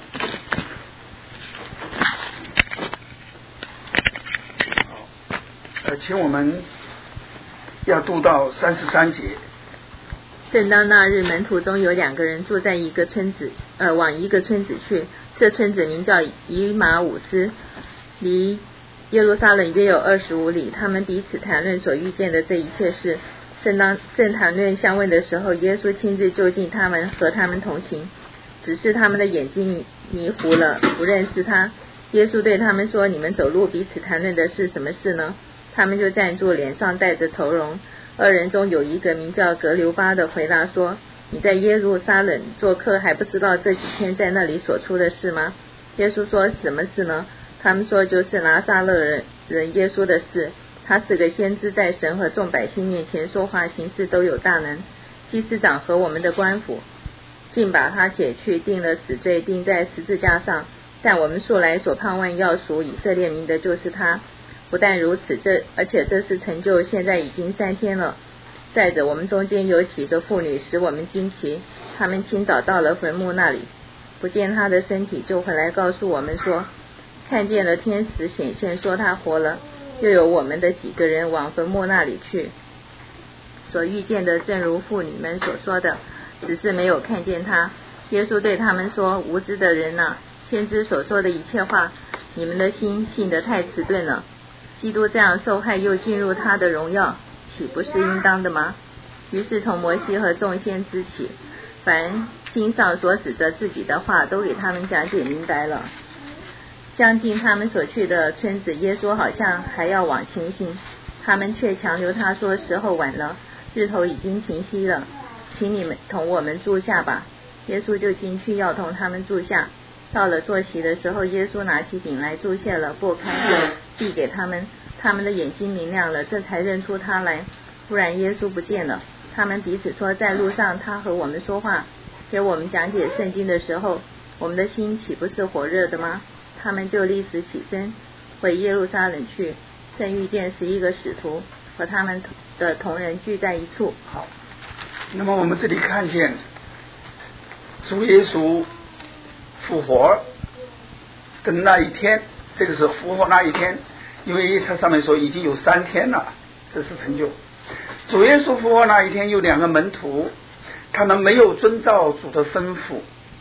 呃，请我们要读到三十三节。 正当那日，门徒中有两个人住在一个村子，呃，往一个村子去。这村子名叫以马忤斯，离耶路撒冷约有二十五里。他们彼此谈论所遇见的这一切事。正当正谈论相问的时候，耶稣亲自就近他们，和他们同行，只是他们的眼睛迷迷糊了，不认识他。耶稣对他们说：你们走路彼此谈论的是什么事呢？他们就站住，脸上带着愁容。二人中有一个名叫格留巴的回答说：你在耶路撒冷做客，还不知道这几天在那里所出的事吗？耶稣说：什么事呢？他们说：就是拿撒勒人人耶稣的事。他是个先知，在神和众百姓面前说话行事都有大能。祭司长和我们的官府竟把他解去，定了死罪，钉在十字架上。但我们素来所盼望要赎以色列民的就是他。不但如此，这而且这是成就，现在已经三天了。再者，我们中间有几个妇女使我们惊奇，他们清早到了坟墓那里，不见他的身体，就回来告诉我们说，看见了天使显现，说他活了。又有我们的几个人往坟墓那里去，所遇见的正如妇女们所说的，只是没有看见他。耶稣对他们说：无知的人啊，先知所说的一切话，你们的心信得太迟钝了。基督这样受害，又进入他的荣耀，岂不是应当的吗？于是从摩西和众先知起，凡经上所指着自己的话，都给他们讲解明白了。将近他们所去的村子，耶稣好像还要往前行，他们却强留他说：时候晚了，日头已经晴曦了，请你们同我们住下吧。耶稣就进去要同他们住下。到了坐席的时候，耶稣拿起饼来祝谢了，擘开递给他们，他们的眼睛明亮了，这才认出他来。忽然耶稣不见了，他们彼此说：在路上他和我们说话，给我们讲解圣经的时候，我们的心岂不是火热的吗？他们就立时起身回耶路撒冷去，正遇见十一个使徒和他们的同人聚在一处。 好，那么我们这里看见主耶稣复活的那一天，这个是复活那一天，因为他上面说已经有三天了，这是成就。主耶稣复活那一天，有两个门徒，他们没有遵照主的吩咐，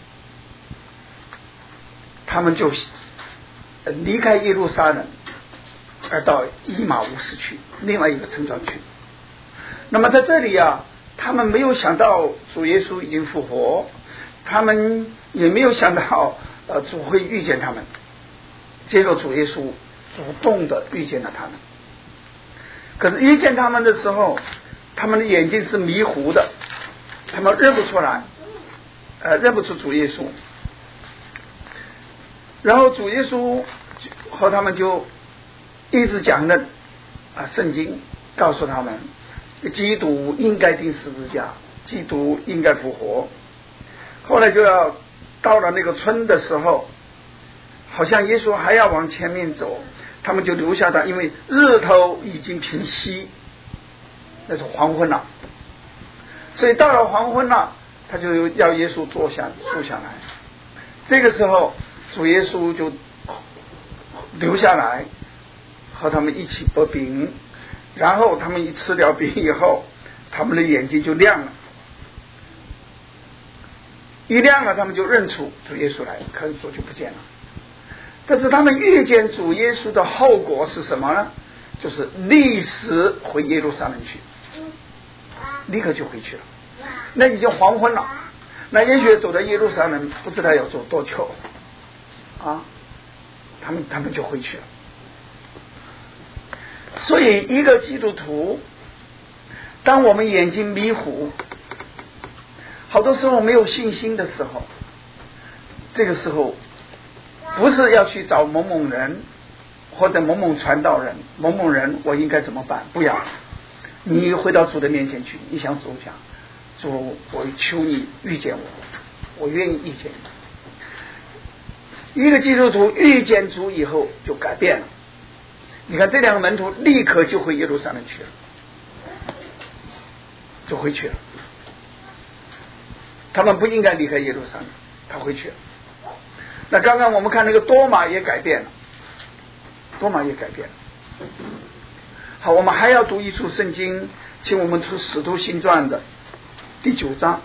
他们就离开耶路撒冷，而到以马忤斯去，另外一个村庄去。那么在这里啊，他们没有想到主耶稣已经复活，他们也没有想到呃主会遇见他们。结果主耶稣主动的遇见了他们，可是遇见他们的时候，他们的眼睛是迷糊的，他们认不出来，呃认不出主耶稣。然后主耶稣和他们就一直讲论啊圣经，告诉他们基督应该钉十字架，基督应该复活。后来就要到了那个村的时候，好像耶稣还要往前面走，他们就留下他，因为日头已经平息， 那是黄昏了。所以到了黄昏了，他就要耶稣坐下坐下来。这个时候主耶稣就留下来和他们一起擘饼，然后他们一吃了饼以后，他们的眼睛就亮了，一亮了他们就认出主耶稣来，可是主就不见了。但是他们遇见主耶稣的后果是什么呢？就是立时回耶路撒冷去，立刻就回去了。那已经黄昏了，那也许走到耶路撒冷不知道要走多久啊，他们他们就回去了。所以一个基督徒，当我们眼睛迷糊，好多时候没有信心的时候，这个时候不是要去找某某人或者某某传道人，某某人我应该怎么办？不要，你回到主的面前去，你向主讲，主，我求你遇见我，我愿意遇见你。一个基督徒遇见主以后就改变了。你看这两个门徒立刻就回耶路撒冷去了，就回去了。他们不应该离开耶路撒冷，他回去了。那刚刚我们看那个多马也改变了，多马也改变了。好，我们还要读一处圣经，请我们读《使徒行传》的第九章。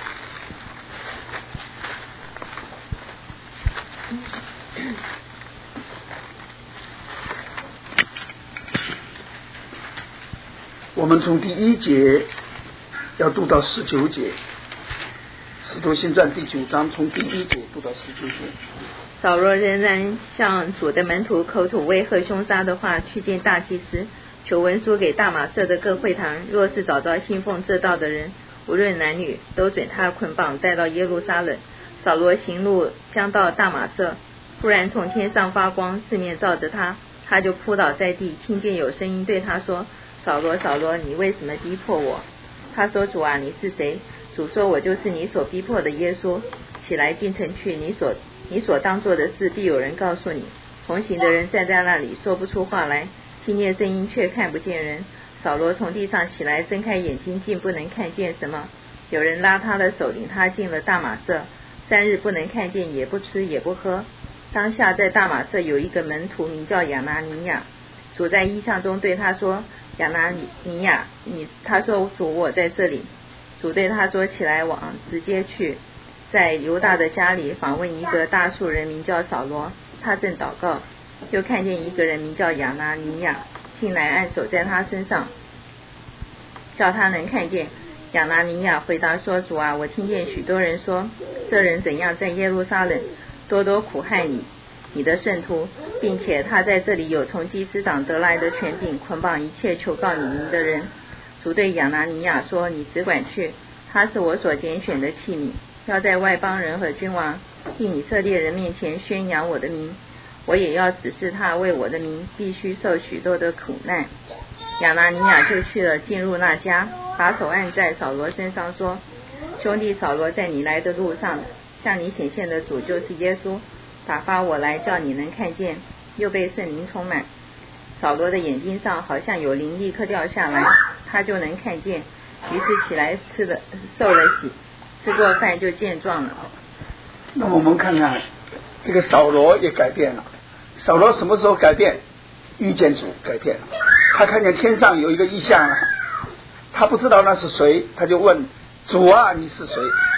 我们从第一节要读到十九节，《使徒行传》第九章从第一节读到十九节。 扫罗仍然向主的门徒口吐威吓凶杀的话，去见大祭司，求文书给大马色的各会堂，若是找到信奉这道的人，无论男女，都准他捆绑带到耶路撒冷。扫罗行路将到大马色，忽然从天上发光，四面照着他，他就扑倒在地，听见有声音对他说：扫罗，扫罗，你为什么逼迫我？他说：主啊，你是谁？主说：我就是你所逼迫的耶稣。起来进城去，你所你所当做的事必有人告诉你。同行的人站在那里，说不出话来，听见声音却看不见人。扫罗从地上起来，睁开眼睛，竟不能看见什么。有人拉他的手，领他进了大马色，三日不能看见，也不吃也不喝。当下在大马色有一个门徒，名叫亚拿尼亚。主在异象中对他说：亚拿尼亚，你他说：主，我在这里。主对他说：起来，往直接去，在犹大的家里访问一个大数人，名叫扫罗。他正祷告，又看见一个人名叫亚拿尼亚进来，按手在他身上，叫他能看见。亚拿尼亚回答说：主啊，我听见许多人说，这人怎样在耶路撒冷多多苦害你你的圣徒，并且他在这里有从祭司长得来的权柄，捆绑一切求告你名的人。主对亚拿尼亚说：你只管去，他是我所拣选的器皿，要在外邦人和君王并以色列人面前宣扬我的名。我也要指示他为我的名必须受许多的苦难。亚拿尼亚就去了，进入那家，把手按在扫罗身上，说：兄弟扫罗，在你来的路上向你显现的主就是耶稣，打发我来叫你能看见。又被圣灵充满，扫罗的眼睛上好像有灵立刻掉下来，他就能看见，于是起来吃了受了洗，吃过饭就健壮了。 那我们看看这个扫罗也改变了。扫罗什么时候改变？遇见主改变了。他看见天上有一个异象了，他不知道那是谁，他就问主啊，你是谁？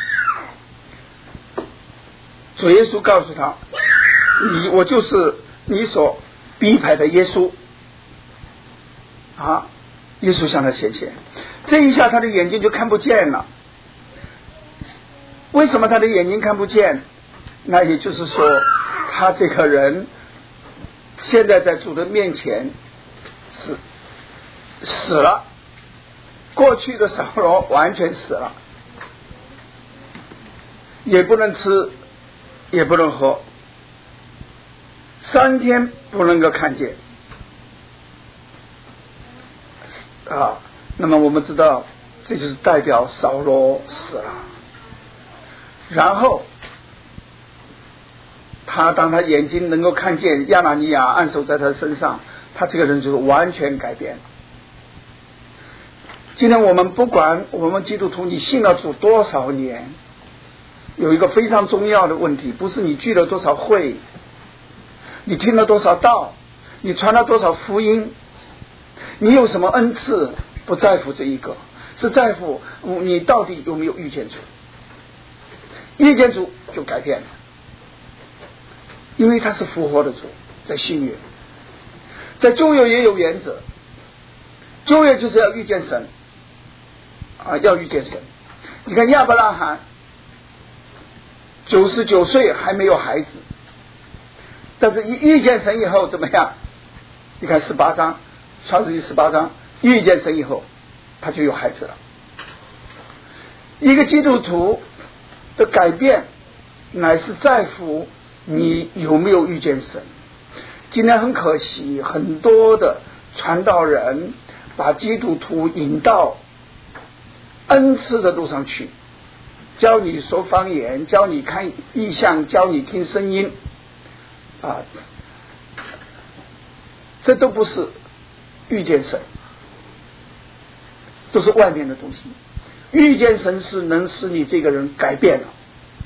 主耶稣告诉他：你我就是你所逼迫的耶稣啊！耶稣向他显现，这一下他的眼睛就看不见了。为什么他的眼睛看不见？那也就是说，他这个人现在在主的面前是死了，过去的扫罗完全死了，也不能吃也不能喝，三天不能够看见啊。那么我们知道，这就是代表扫罗死了。然后他当他眼睛能够看见亚拿尼亚按手在他身上，他这个人就是完全改变了。 今天我们不管我们基督徒你信了主多少年，有一个非常重要的问题，不是你聚了多少会，你听了多少道，你传了多少福音，你有什么恩赐，不在乎这一个，是在乎你到底有没有遇见主。遇见主就改变了，因为他是复活的主。在新约，在旧约也有原则，旧约就是要遇见神啊，要遇见神。你看亚伯拉罕九十九岁还没有孩子，但是一遇见神以后怎么样？你看十八章，创世纪十八章，遇见神以后他就有孩子了。一个基督徒的改变乃是在乎你有没有遇见神。今天很可惜，很多的传道人把基督徒引到恩赐的路上去，教你说方言，教你看异象，教你听声音啊，这都不是遇见神，都是外面的东西。遇见神是能使你这个人改变了。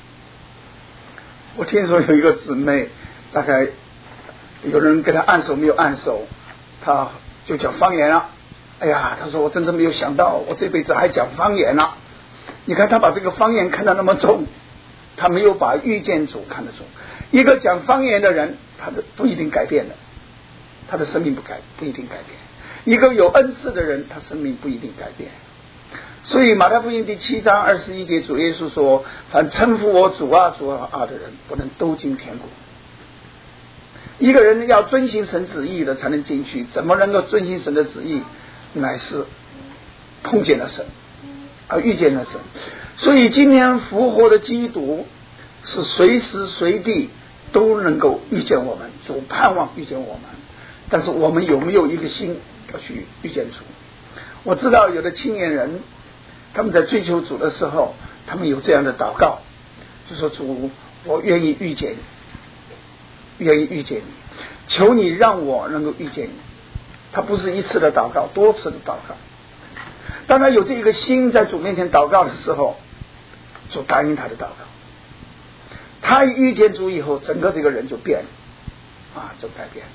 我听说有一个姊妹，大概有人给他按手没有按手，他就讲方言了。哎呀，他说我真的没有想到我这辈子还讲方言了。你看他把这个方言看得那么重，他没有把遇见主看得重。一个讲方言的人，他的不一定改变的，他的生命不改不一定改变。一个有恩赐的人，他生命不一定改变。所以马太福音第七章二十一节，主耶稣说，凡称呼我主啊主啊的人，不能都进天国。一个人要遵行神旨意的才能进去，怎么能够遵行神的旨意？乃是碰见了神，而遇见了神。所以今天复活的基督是随时随地都能够遇见我们，主盼望遇见我们，但是我们有没有一个心要去遇见主？我知道有的青年人他们在追求主的时候，他们有这样的祷告，就说主，我愿意遇见你，愿意遇见你，求你让我能够遇见你。他不是一次的祷告，多次的祷告。当他有这个心在主面前祷告的时候，主答应他的祷告。他一遇见主以后，整个这个人就变了啊，就改变了。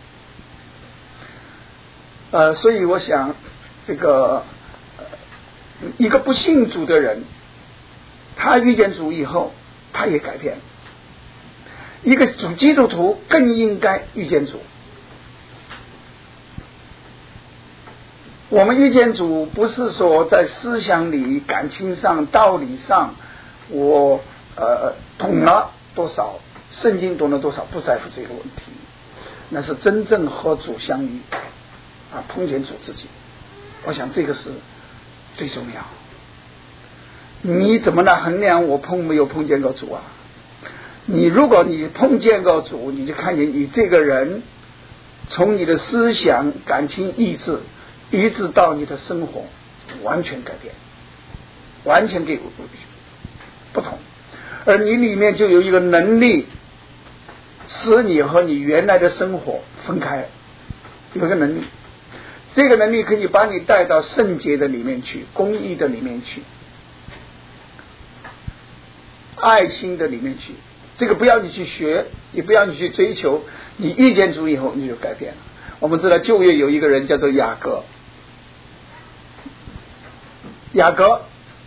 呃，所以我想这个、呃、一个不信主的人，他遇见主以后他也改变了。一个主基督徒更应该遇见主。我们遇见主不是说在思想里、感情上、道理上我呃懂了多少，圣经懂了多少，不在乎这个问题，那是真正和主相遇啊，碰见主自己。我想这个是最重要。你怎么来衡量我碰没有碰见过主啊？你如果你碰见过主，你就看见你这个人从你的思想、感情、意志一直到你的生活完全改变，完全给不同，而你里面就有一个能力使你和你原来的生活分开，有一个能力，这个能力可以把你带到圣洁的里面去，公义的里面去，爱心的里面去。这个不要你去学，也不要你去追求，你遇见主以后你就改变了。我们知道旧约有一个人叫做雅各，雅各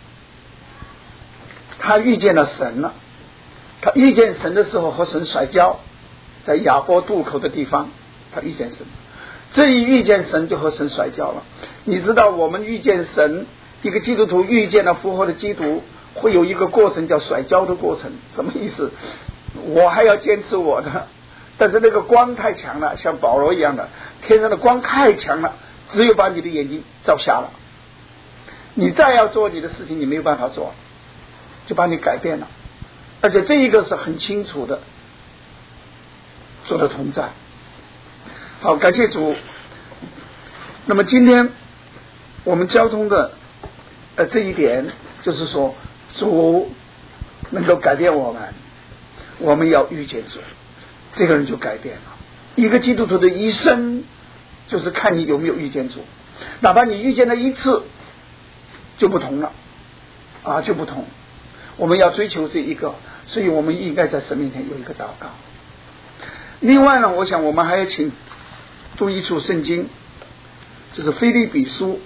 他遇见了神了，他遇见神的时候和神摔跤，在雅波渡口的地方他遇见神，这一遇见神就和神摔跤了。你知道我们遇见神，一个基督徒遇见了复活的基督，会有一个过程叫摔跤的过程。什么意思？我还要坚持我的，但是那个光太强了，像保罗一样的，天上的光太强了，只有把你的眼睛照瞎了，你再要做你的事情你没有办法做，就把你改变了。而且这一个是很清楚的，主的同在。好，感谢主。那么今天我们交通的呃这一点就是说，主能够改变我们，我们要遇见主，这个人就改变了。一个基督徒的一生就是看你有没有遇见主，哪怕你遇见了一次， 就不同了啊，就不同。我们要追求这一个，所以我们应该在神面前有一个祷告。另外呢，我想我们还要请读一处圣经，就是腓立比书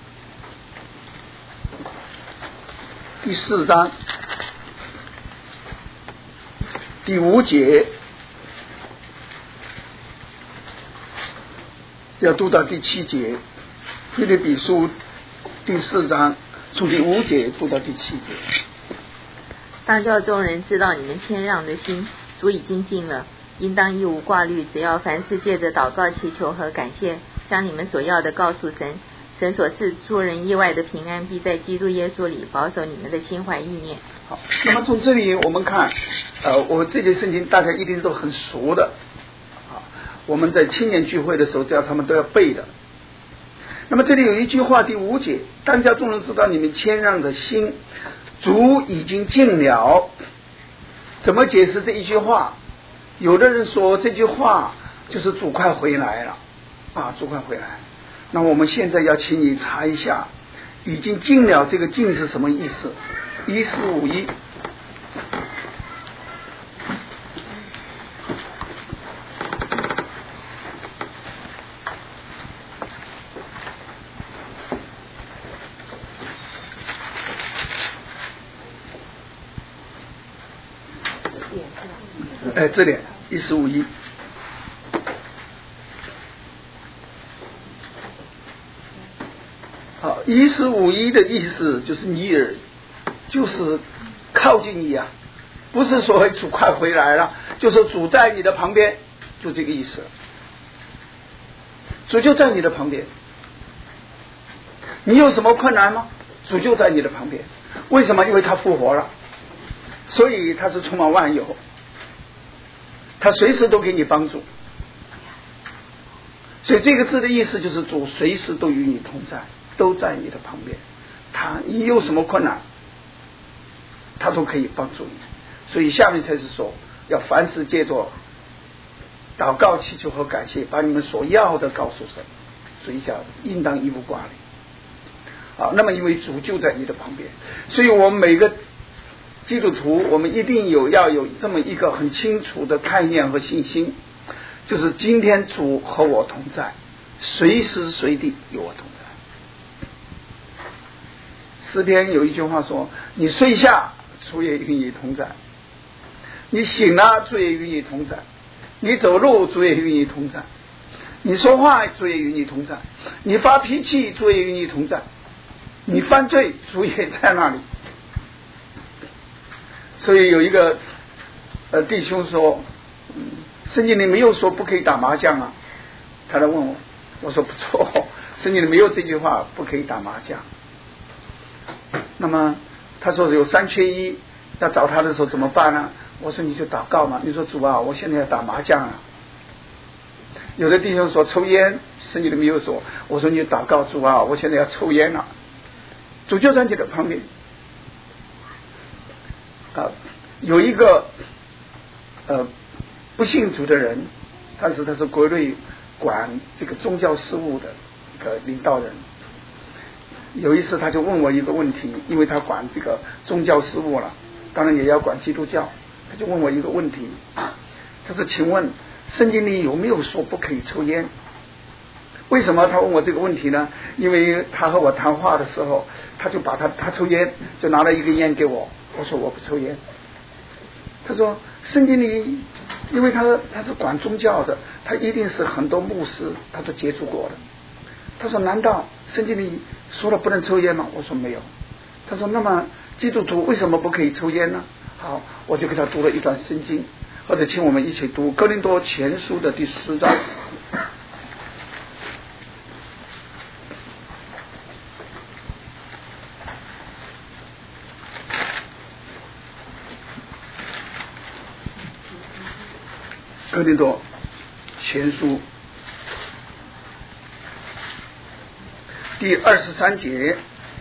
第四章第五节，要读到第七节。腓立比书第四章从第五节读到第七节。 当叫众人知道你们谦让的心，主已经尽了，应当一无挂虑，只要凡事借着祷告祈求和感谢，将你们所要的告诉神。神所赐出人意外的平安，必在基督耶稣里保守你们的心怀意念。 好，那么从这里我们看，呃，我这些圣经大家一定都很熟的，啊，我们在青年聚会的时候，叫他们都要背的。那么这里有一句话，第五节，当叫众人知道你们谦让的心，主已经尽了。怎么解释这一句话？有的人说这句话就是主快回来了，啊，主快回来。那我们现在要请你查一下，已经尽了这个尽是什么意思？一四五一。哎，这里一四五一。好，一四五一的意思就是尼尔，就是靠近你啊，不是说主快回来了，就是主在你的旁边，就这个意思。主就在你的旁边，你有什么困难吗？主就在你的旁边。为什么？因为他复活了，所以他是充满万有，他随时都给你帮助。所以这个字的意思就是主随时都与你同在，都在你的旁边。他你有什么困难，他都可以帮助你。所以下面才是说，要凡事借着祷告祈求和感谢，把你们所要的告诉神，所以叫应当一无挂虑。好，那么因为主就在你的旁边，所以我们每个基督徒，我们一定有要有这么一个很清楚的概念和信心，就是今天主和我同在，随时随地有我同在。诗篇有一句话说，你睡下主也与你同在，你醒了主也与你同在，你走路主也与你同在，你说话主也与你同在，你发脾气主也与你同在，你犯罪主也在那里。所以有一个呃弟兄说，嗯，圣经里没有说不可以打麻将啊，他来问我，我说不错，圣经里没有这句话不可以打麻将。那么他说有三缺一，要找他的时候怎么办呢？我说你就祷告嘛，你说主啊，我现在要打麻将啊。有的弟兄说抽烟，圣经里没有说，我说你就祷告，主啊，我现在要抽烟了。主就在你的旁边啊。有一个呃不信主的人，但是他是国内管这个宗教事务的一个领导人。有一次他就问我一个问题，因为他管这个宗教事务了，当然也要管基督教，他就问我一个问题，他说请问圣经里有没有说不可以抽烟？为什么他问我这个问题呢？因为他和我谈话的时候，他就把他他抽烟，就拿了一根烟给我，我说我不抽烟。他说圣经里，因为他他是管宗教的，他一定是很多牧师他都接触过的。他说难道圣经里说了不能抽烟吗？我说没有。他说那么基督徒为什么不可以抽烟呢？好，我就给他读了一段圣经，或者请我们一起读哥林多前书的第十章。哥林多前书第二十三节，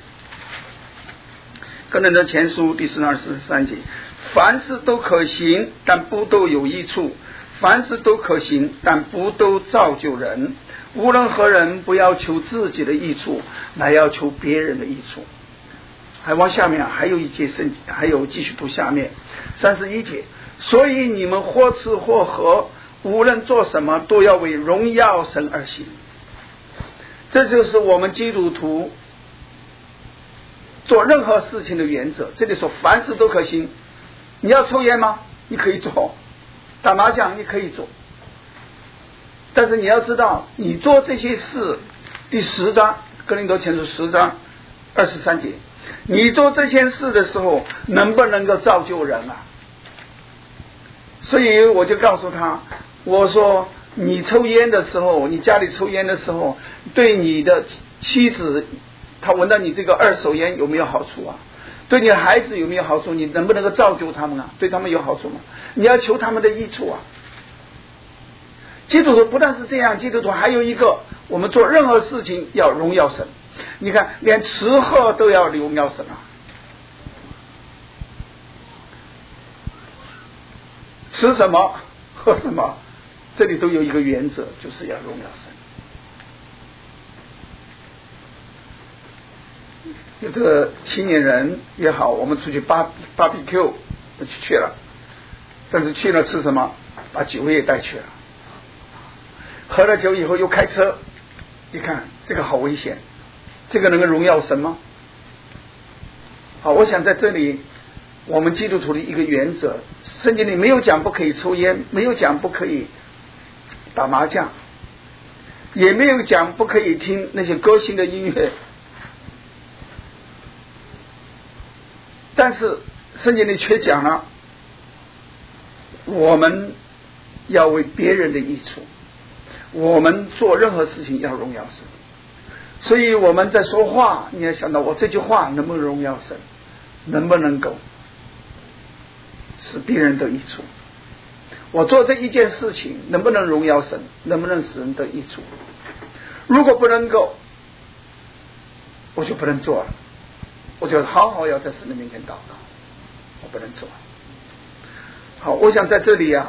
哥林多前书第二十三节，凡事都可行，但不都有益处；凡事都可行，但不都造就人。无论何人，不要求自己的益处，乃要求别人的益处。 还往下面还有一节圣，还有继续读下面三十一节，所以你们或吃或喝，无论做什么，都要为荣耀神而行。这就是我们基督徒做任何事情的原则。这里说凡事都可行，你要抽烟吗？你可以做，打麻将你可以做，但是你要知道，你做这些事，第十章哥林多前书十章二十三节，你做这些事的时候，能不能够造就人啊？所以我就告诉他，我说你抽烟的时候，你家里抽烟的时候，对你的妻子，她闻到你这个二手烟有没有好处啊？对你的孩子有没有好处？你能不能够造就他们啊？对他们有好处吗？你要求他们的益处啊。基督徒不但是这样，基督徒还有一个，我们做任何事情要荣耀神。你看，连吃喝都要荣耀神啊。吃什么喝什么，这里都有一个原则，就是要荣耀神。有的青年人也好，我们出去巴巴比 Q 就去了，但是去了吃什么？把酒也带去了，喝了酒以后又开车，你看这个好危险，这个能够荣耀神吗？好，我想在这里我们基督徒的一个原则，圣经里没有讲不可以抽烟，没有讲不可以打麻将，也没有讲不可以听那些歌星的音乐，但是圣经里却讲了，我们要为别人的益处，我们做任何事情要荣耀神。所以我们在说话，你要想到我这句话能不能荣耀神，能不能够使别人得益处，我做这一件事情能不能荣耀神，能不能使人得益处。如果不能够，我就不能做了，我就好好要在神的面前祷告，我不能做。好，我想在这里啊，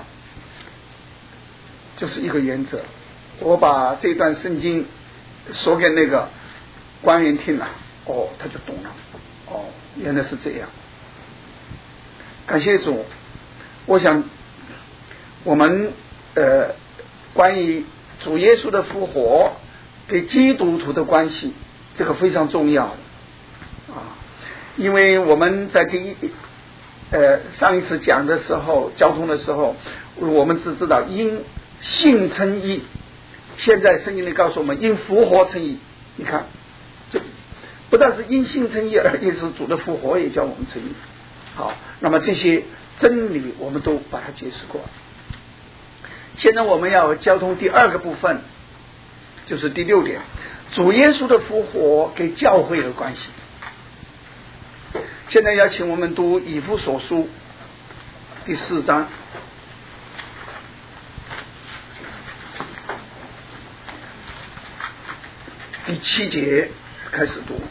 就是一个原则。我把这段圣经说给那个官员听了，哦，他就懂了，哦，原来是这样。感谢主。我想我们呃关于主耶稣的复活跟基督徒的关系，这个非常重要啊，因为我们在第一呃上一次讲的时候，交通的时候，我们只知道因信称义，现在圣经里告诉我们因复活称义。你看，这不但是因信称义，而且是主的复活也叫我们称义。好，那么这些真理我们都把它解释过。现在我们要交通第二个部分，就是第六点，主耶稣的复活跟教会的关系。现在要请我们读以弗所书第四章第七节开始读。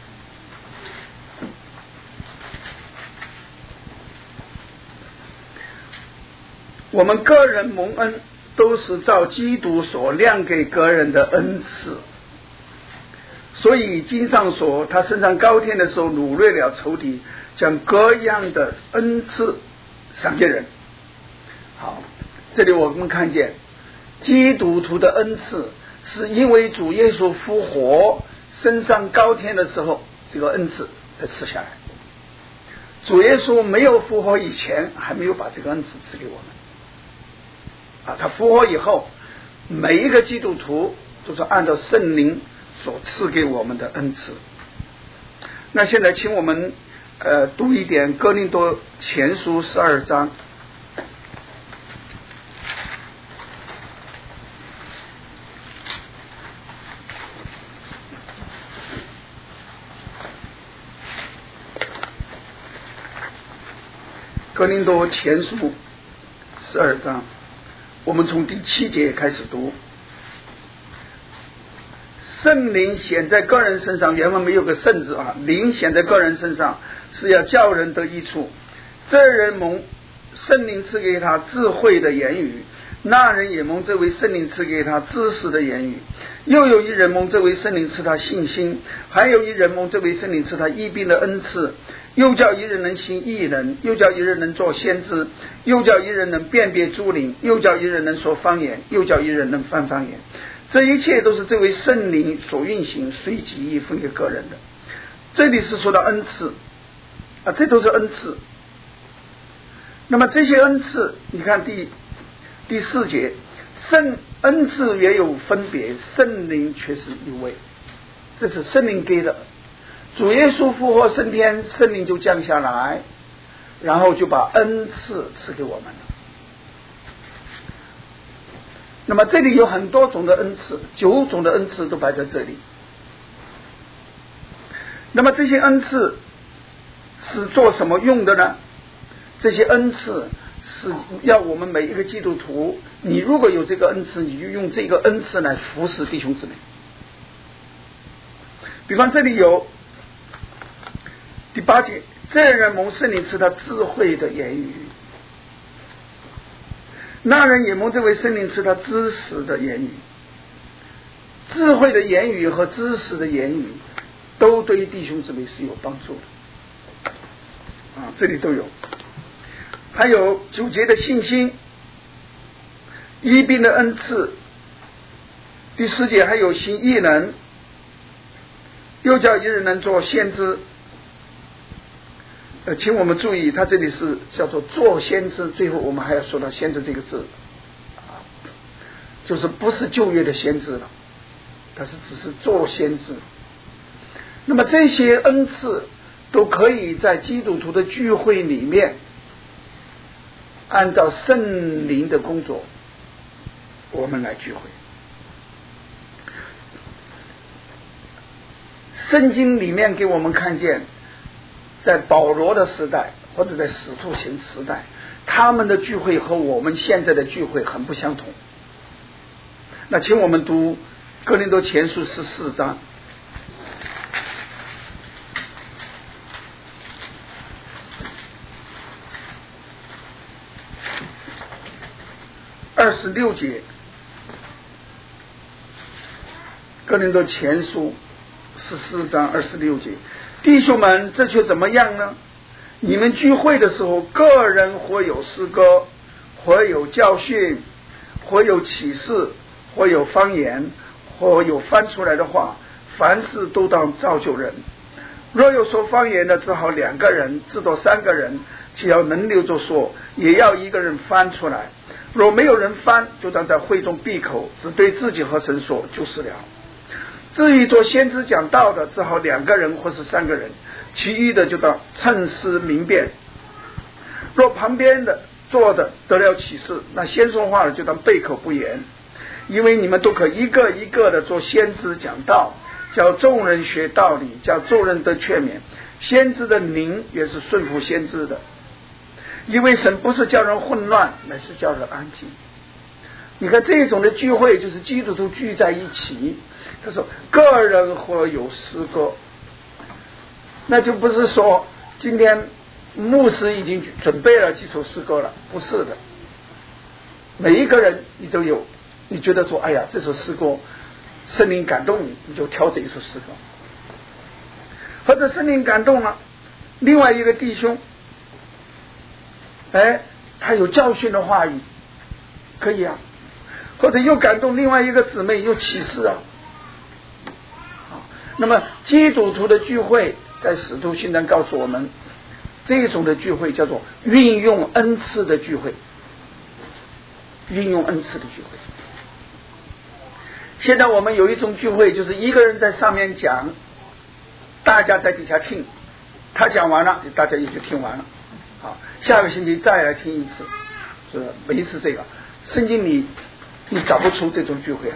我们个人蒙恩都是照基督所量给个人的恩赐，所以经上说他升上高天的时候掳掠了仇敌，将各样的恩赐赏给人。好，这里我们看见基督徒的恩赐是因为主耶稣复活升上高天的时候，这个恩赐才赐下来。主耶稣没有复活以前还没有把这个恩赐赐给我们啊，他复活以后，每一个基督徒都是按照圣灵所赐给我们的恩赐。那现在请我们呃读一点哥林多前书十二章。哥林多前书十二章，我们从第七节开始读。圣灵显在个人身上，原文没有个圣字啊，灵显在个人身上是要叫人得益处。这人蒙圣灵赐给他智慧的言语， 那人也蒙这位圣灵赐给他知识的言语，又有一人蒙这位圣灵赐他信心，还有一人蒙这位圣灵赐他医病的恩赐，又叫一人能行异能，又叫一人能做先知，又叫一人能辨别诸灵，又叫一人能说方言，又叫一人能翻方言。这一切都是这位圣灵所运行，随己意分给个人的。这里是说到恩赐啊，这都是恩赐。那么这些恩赐，你看第第四节，圣恩赐也有分别，圣灵却是一位，这是圣灵给的。主耶稣复活升天，圣灵就降下来，然后就把恩赐赐给我们了。那么这里有很多种的恩赐，九种的恩赐都摆在这里。那么这些恩赐是做什么用的呢？这些恩赐是要我们每一个基督徒，你如果有这个恩赐，你就用这个恩赐来服侍弟兄姊妹。比方这里有第八节，这人蒙圣灵赐他智慧的言语，那人也蒙这位圣灵赐他知识的言语。智慧的言语和知识的言语都对弟兄姊妹是有帮助的啊，这里都有。还有九节的信心，医病的恩赐，第十节还有行异能，又叫一人能做先知。呃，请我们注意，他这里是叫做做先知，最后我们还要说到先知这个字啊，就是不是旧约的先知了，它是只是做先知。那么这些恩赐都可以在基督徒的聚会里面按照圣灵的工作我们来聚会。圣经里面给我们看见，在保罗的时代或者在使徒行时代，他们的聚会和我们现在的聚会很不相同。那请我们读哥林多前书十四章二十六节，哥林多前书十四章二十六节，弟兄们，这却怎么样呢？你们聚会的时候，个人或有诗歌，或有教训，或有启示，或有方言，或有翻出来的话，凡事都当造就人。若有说方言的，只好两个人，至多三个人，只要能留着说，也要一个人翻出来。若没有人翻，就当在会中闭口，只对自己和神说，就是了。至于做先知讲道的，只好两个人或是三个人，其余的就当趁思明辨。若旁边的坐的得了启示，那先说话的就当闭口不言，因为你们都可一个一个的做先知讲道，叫众人学道理，叫众人得劝勉。先知的灵也是顺服先知的，因为神不是叫人混乱，乃是叫人安静。你看这种的聚会，就是基督徒聚在一起。他说个人或有诗歌，那就不是说今天牧师已经准备了几首诗歌了，不是的。每一个人你都有，你觉得说哎呀这首诗歌圣灵感动你，你就挑这一首诗歌。或者圣灵感动了另外一个弟兄，哎，他有教训的话语，可以啊。或者又感动另外一个姊妹，又启示啊。那么基督徒的聚会，在使徒行传告诉我们，这种的聚会叫做运用恩赐的聚会，运用恩赐的聚会。现在我们有一种聚会，就是一个人在上面讲，大家在底下听，他讲完了，大家也就听完了。好，下个星期再来听一次，是维持这个。圣经里你找不出这种聚会来。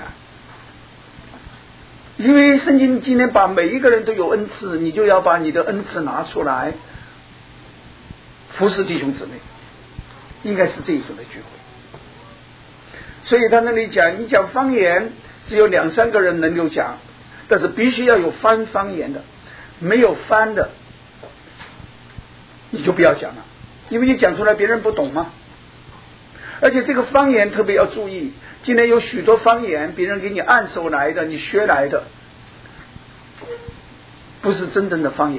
因为圣经今天把每一个人都有恩赐，你就要把你的恩赐拿出来服侍弟兄姊妹，应该是这一种的聚会。所以他那里讲，你讲方言只有两三个人能够讲，但是必须要有翻方言的，没有翻的你就不要讲了，因为你讲出来别人不懂嘛。 而且这个方言特别要注意，今天有许多方言别人给你按手来的，你学来的，不是真正的方言。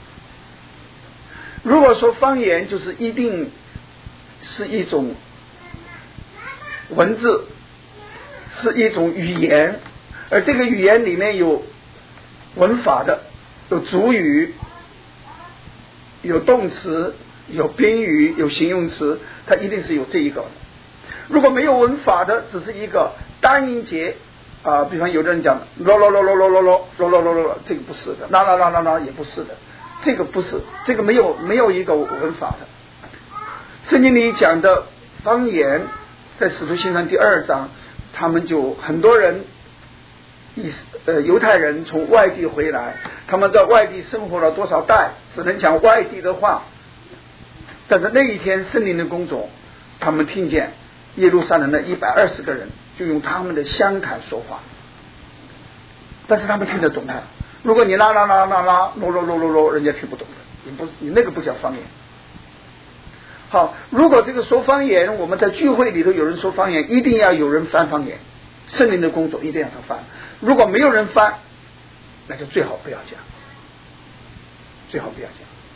如果说方言就是一定是一种文字，是一种语言，而这个语言里面有文法的，有主语，有动词，有宾语，有形容词，它一定是有这一个。如果没有文法的，只是一个单音节啊、呃，比方有的人讲咯咯咯咯咯咯咯咯咯咯咯，这个不是的，啦啦啦啦啦也不是的，这个不是，这个没有没有一个文法的。圣经里讲的方言，在使徒行传第二章，他们就很多人，以呃犹太人从外地回来，他们在外地生活了多少代，只能讲外地的话。但是那一天圣灵的工作，他们听见耶路撒冷的一百二十个人就用他们的乡谈说话，但是他们听得懂的。如果你啦啦啦啦啦啰啰啰啰啰，人家听不懂的，你不你那个不叫方言。好，如果这个说方言，我们在聚会里头有人说方言，一定要有人翻方言，圣灵的工作一定要他翻。如果没有人翻，那就最好不要讲，最好不要讲。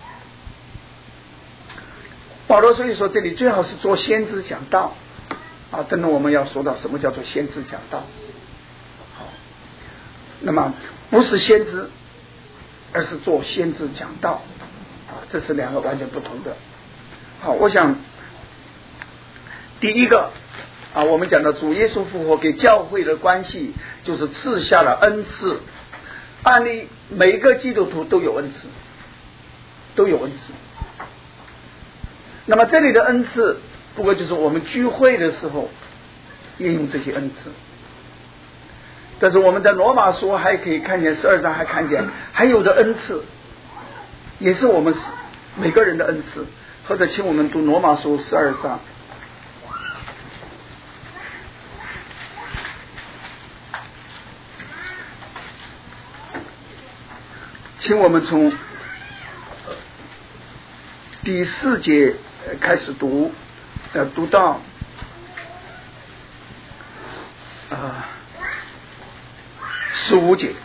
保罗所以说这里最好是做先知讲道啊，等等我们要说到什么叫做先知讲道。好，那么不是先知，而是做先知讲道啊，这是两个完全不同的。好，我想第一个啊，我们讲到主耶稣复活给教会的关系，就是赐下了恩赐。按理每一个基督徒都有恩赐，都有恩赐。那么这里的恩赐，不过就是我们聚会的时候运用这些恩赐。但是我们在罗马书还可以看见，十二章还看见还有的恩赐，也是我们每个人的恩赐。或者请我们读罗马书十二章。请我们从第四节开始读，呃，读到啊十五节，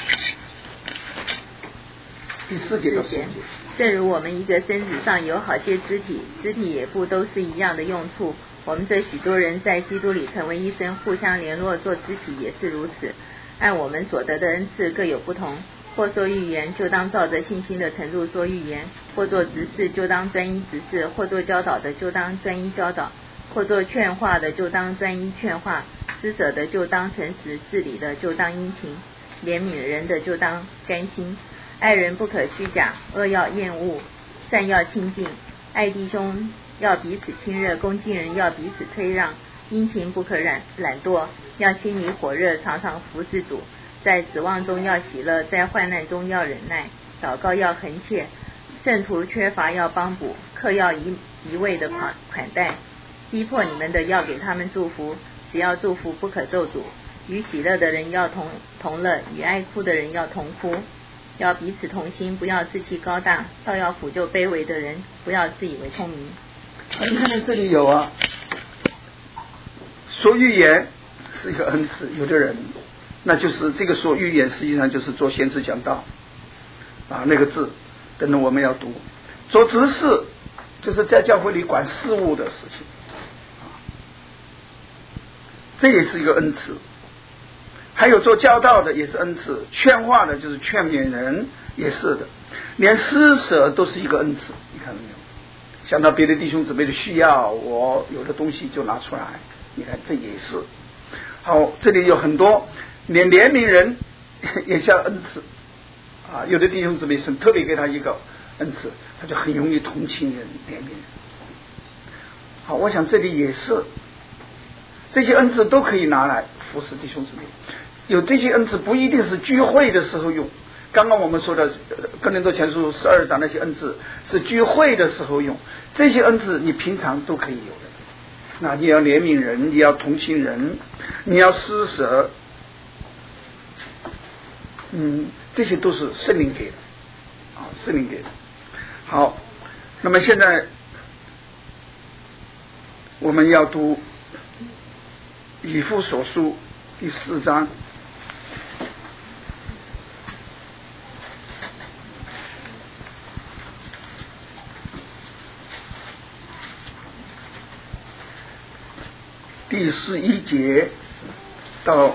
第四节到十五节。 正如我们一个身子上有好些肢体，肢体也不都是一样的用处。我们这许多人在基督里成为一身，互相联络做肢体也是如此。按我们所得的恩赐各有不同，或说预言，就当照着信心的程度说预言；或做执事，就当专一执事；或做教导的，就当专一教导；或做劝化的，就当专一劝化；施舍的，就当诚实；治理的，就当殷勤；怜悯人的，就当甘心。爱人不可虚假，恶要厌恶，善要亲近。爱弟兄要彼此亲热，恭敬人要彼此推让。殷勤不可懒懒惰，要心里火热，常常服侍主。在指望中要喜乐，在患难中要忍耐。祷告要恒切，圣徒缺乏要帮补，客要一一味的款款待。逼迫你们的要给他们祝福，只要祝福不可咒诅。与喜乐的人要同同乐，与爱哭的人要同哭。要彼此同心，不要自欺高大，倒要辅救卑微的人，不要自以为聪明。 你看这里有啊，说预言是一个恩赐，有的人那就是这个说预言实际上就是做先知讲道啊，那个字等等我们要读。做执事就是在教会里管事务的事情啊，这也是一个恩赐。还有做教导的也是恩赐，劝化的就是劝勉人也是的，连施舍都是一个恩赐。你看到没有？想到别的弟兄姊妹的需要，我有的东西就拿出来，你看这也是。好，这里有很多，连怜悯人也像恩赐啊，有的弟兄姊妹是特别给他一个恩赐，他就很容易同情人、怜悯人。好，我想这里也是，这些恩赐都可以拿来服侍弟兄姊妹。有这些恩赐不一定是聚会的时候用，刚刚我们说的哥林多前书十二章那些恩赐是聚会的时候用，这些恩赐你平常都可以有的。那你要怜悯人，你要同情人，你要施舍，嗯，这些都是圣灵给的啊，圣灵给的。好，那么现在我们要读以弗所书第四章。第十一节到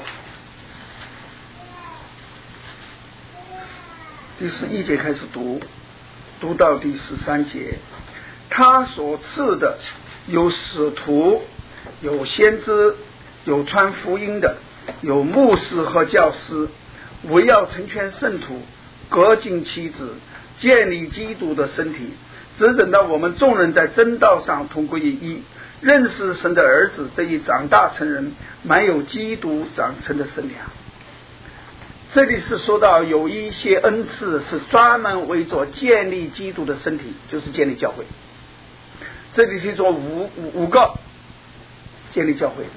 第十一节开始读，读到第十三节。他所赐的有使徒，有先知，有传福音的，有牧师和教师，为要成全圣徒，各尽其职，建立基督的身体，只等到我们众人在真道上同归于一，认识神的儿子，得以长大成人，满有基督长成的身量。这里是说到有一些恩赐是专门为着建立基督的身体，就是建立教会。这里是说五五五个建立教会。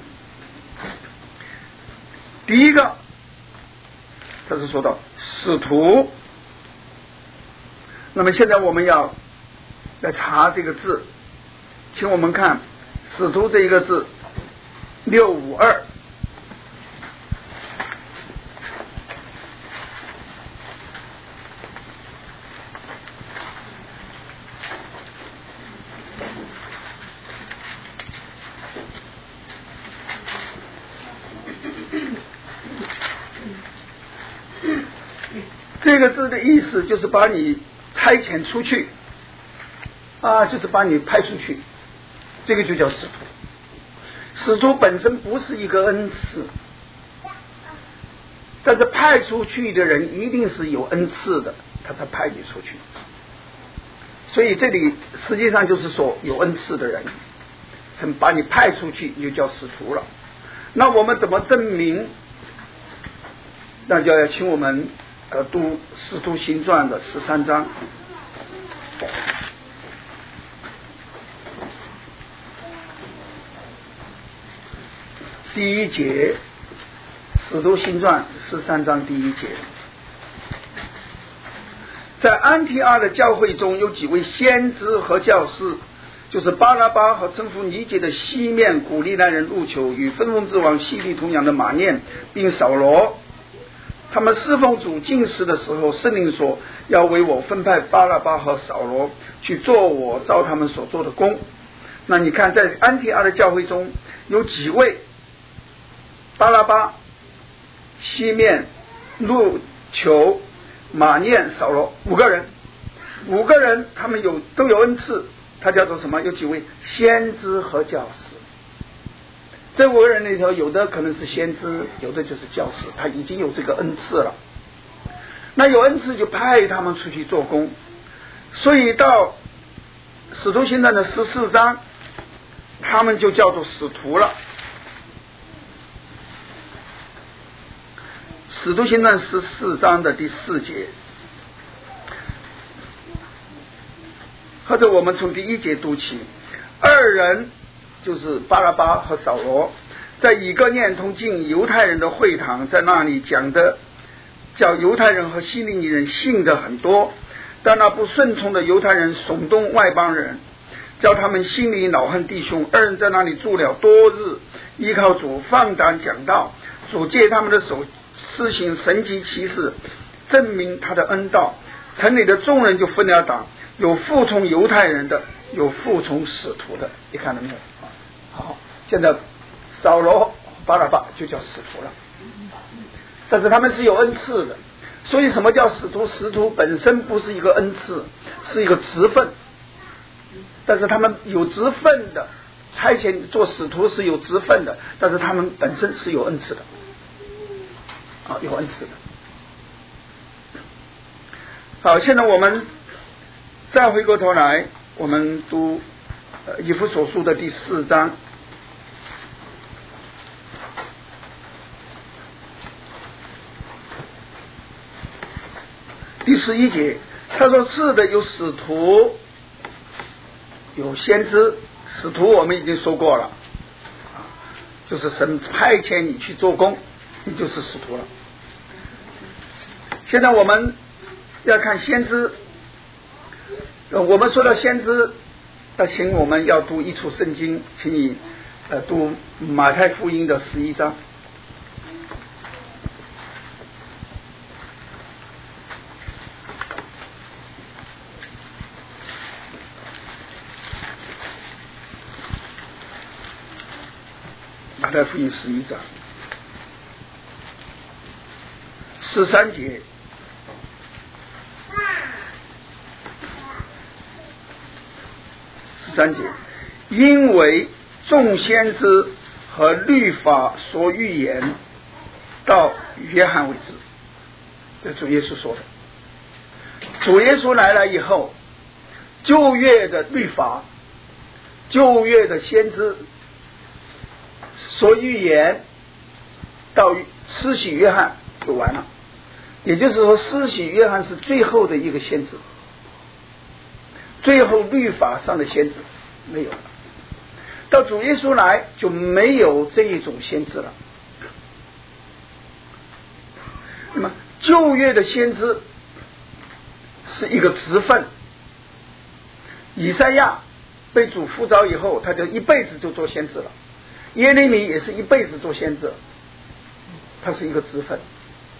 第一个，他是说到使徒。那么现在我们要来查这个字，请我们看使徒这一个字六五二。这个字的意思就是把你差遣出去啊，就是把你派出去，这个就叫使徒。使徒本身不是一个恩赐，但是派出去的人一定是有恩赐的，他才派你出去。所以这里实际上就是说有恩赐的人神把你派出去，你就叫使徒了。那我们怎么证明？那就要请我们呃读使徒行传的十三章。第一节，使徒行传十三章第一节。在安提阿的教会中有几位先知和教师，就是巴拉巴和征服尼结的西面古利奈人路求，与分封之王希律同养的马念，并扫罗。他们侍奉主禁食的时候，圣灵说要为我分派巴拉巴和扫罗去做我照他们所做的工。那你看在安提阿的教会中有几位，巴拉巴、西面、路求、马念、扫罗，五个人，五个人他们有都有恩赐，他叫做什么？有几位先知和教师。这五个人里头，有的可能是先知，有的就是教师，他已经有这个恩赐了。那有恩赐就派他们出去做工，所以到使徒行传的十四章，他们就叫做使徒了。使徒行传十四章的第四节，或者我们从第一节读起，二人就是巴拉巴和扫罗，在以哥念同进犹太人的会堂，在那里讲的叫犹太人和希利尼人信的很多，但那不顺从的犹太人耸动外邦人，叫他们心里恼恨弟兄。二人在那里住了多日，依靠主放胆讲道，主借他们的手施行神迹奇事，证明他的恩道。城里的众人就分了党，有服从犹太人的，有服从使徒的。你看到没有？好，现在扫罗、巴拉巴就叫使徒了，但是他们是有恩赐的。所以什么叫使徒？使徒本身不是一个恩赐，是一个职分，但是他们有职分的，差遣做使徒是有职分的，但是他们本身是有恩赐的啊，有恩赐的。好，现在我们再回过头来，我们读呃以弗所书的第四章。第十一节，他说是的，有使徒，有先知。使徒我们已经说过了，就是神派遣你去做工，你就是使徒了。现在我们要看先知，我们说到先知， 那请我们要读一处圣经，请你呃读马太福音的十一章。马太福音十一章十三节，十三节，因为众先知和律法所预言到约翰为止，这主耶稣说的。主耶稣来了以后，旧约的律法、旧约的先知所预言到施洗约翰就完了。也就是说，施洗约翰是最后的一个先知，最后律法上的先知没有了。到主耶稣来就没有这一种先知了。那么旧约的先知是一个职分，以赛亚被主呼召以后，他就一辈子就做先知了。耶利米也是一辈子做先知，他是一个职分。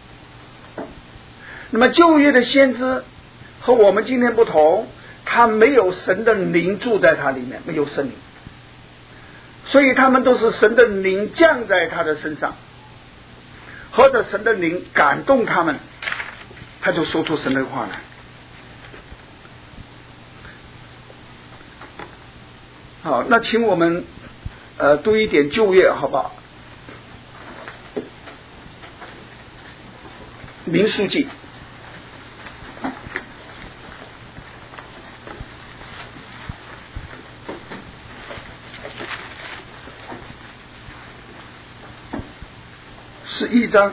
那么旧约的先知和我们今天不同，他没有神的灵住在他里面，没有圣灵，所以他们都是神的灵降在他的身上，或者神的灵感动他们，他就说出神的话来。好，那请我们呃读一点旧约好不好？民数记十一章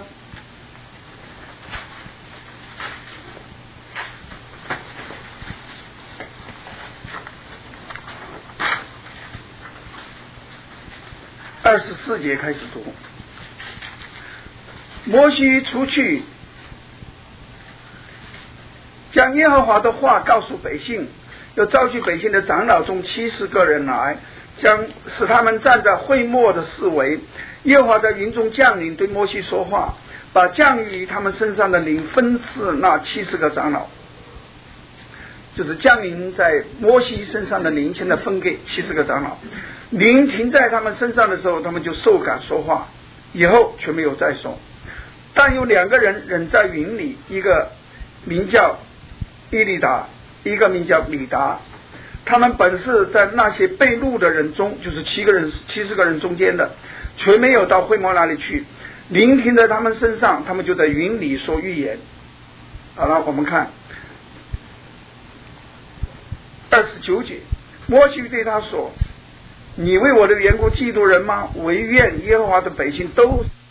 二十四节开始读。摩西出去，将耶和华的话告诉百姓，又召集百姓的长老中七十个人来，将使他们站在会幕的四围。耶和华在云中降临，对摩西说话，把降于他们身上的灵分赐那七十个长老，就是降临在摩西身上的灵，现在分给七十个长老。灵停在他们身上的时候，他们就受感说话，以后却没有再说。但有两个人仍在云里，一个名叫伊利达，一个名叫米达。他们本是在那些被掳的人中，就是七个人七十个人中间的，却没有到会幕那里去。灵停在他们身上，他们就在云里说预言。好了，我们看二十九节，摩西对他说：你为我的缘故嫉妒人吗？惟愿耶和华的百姓都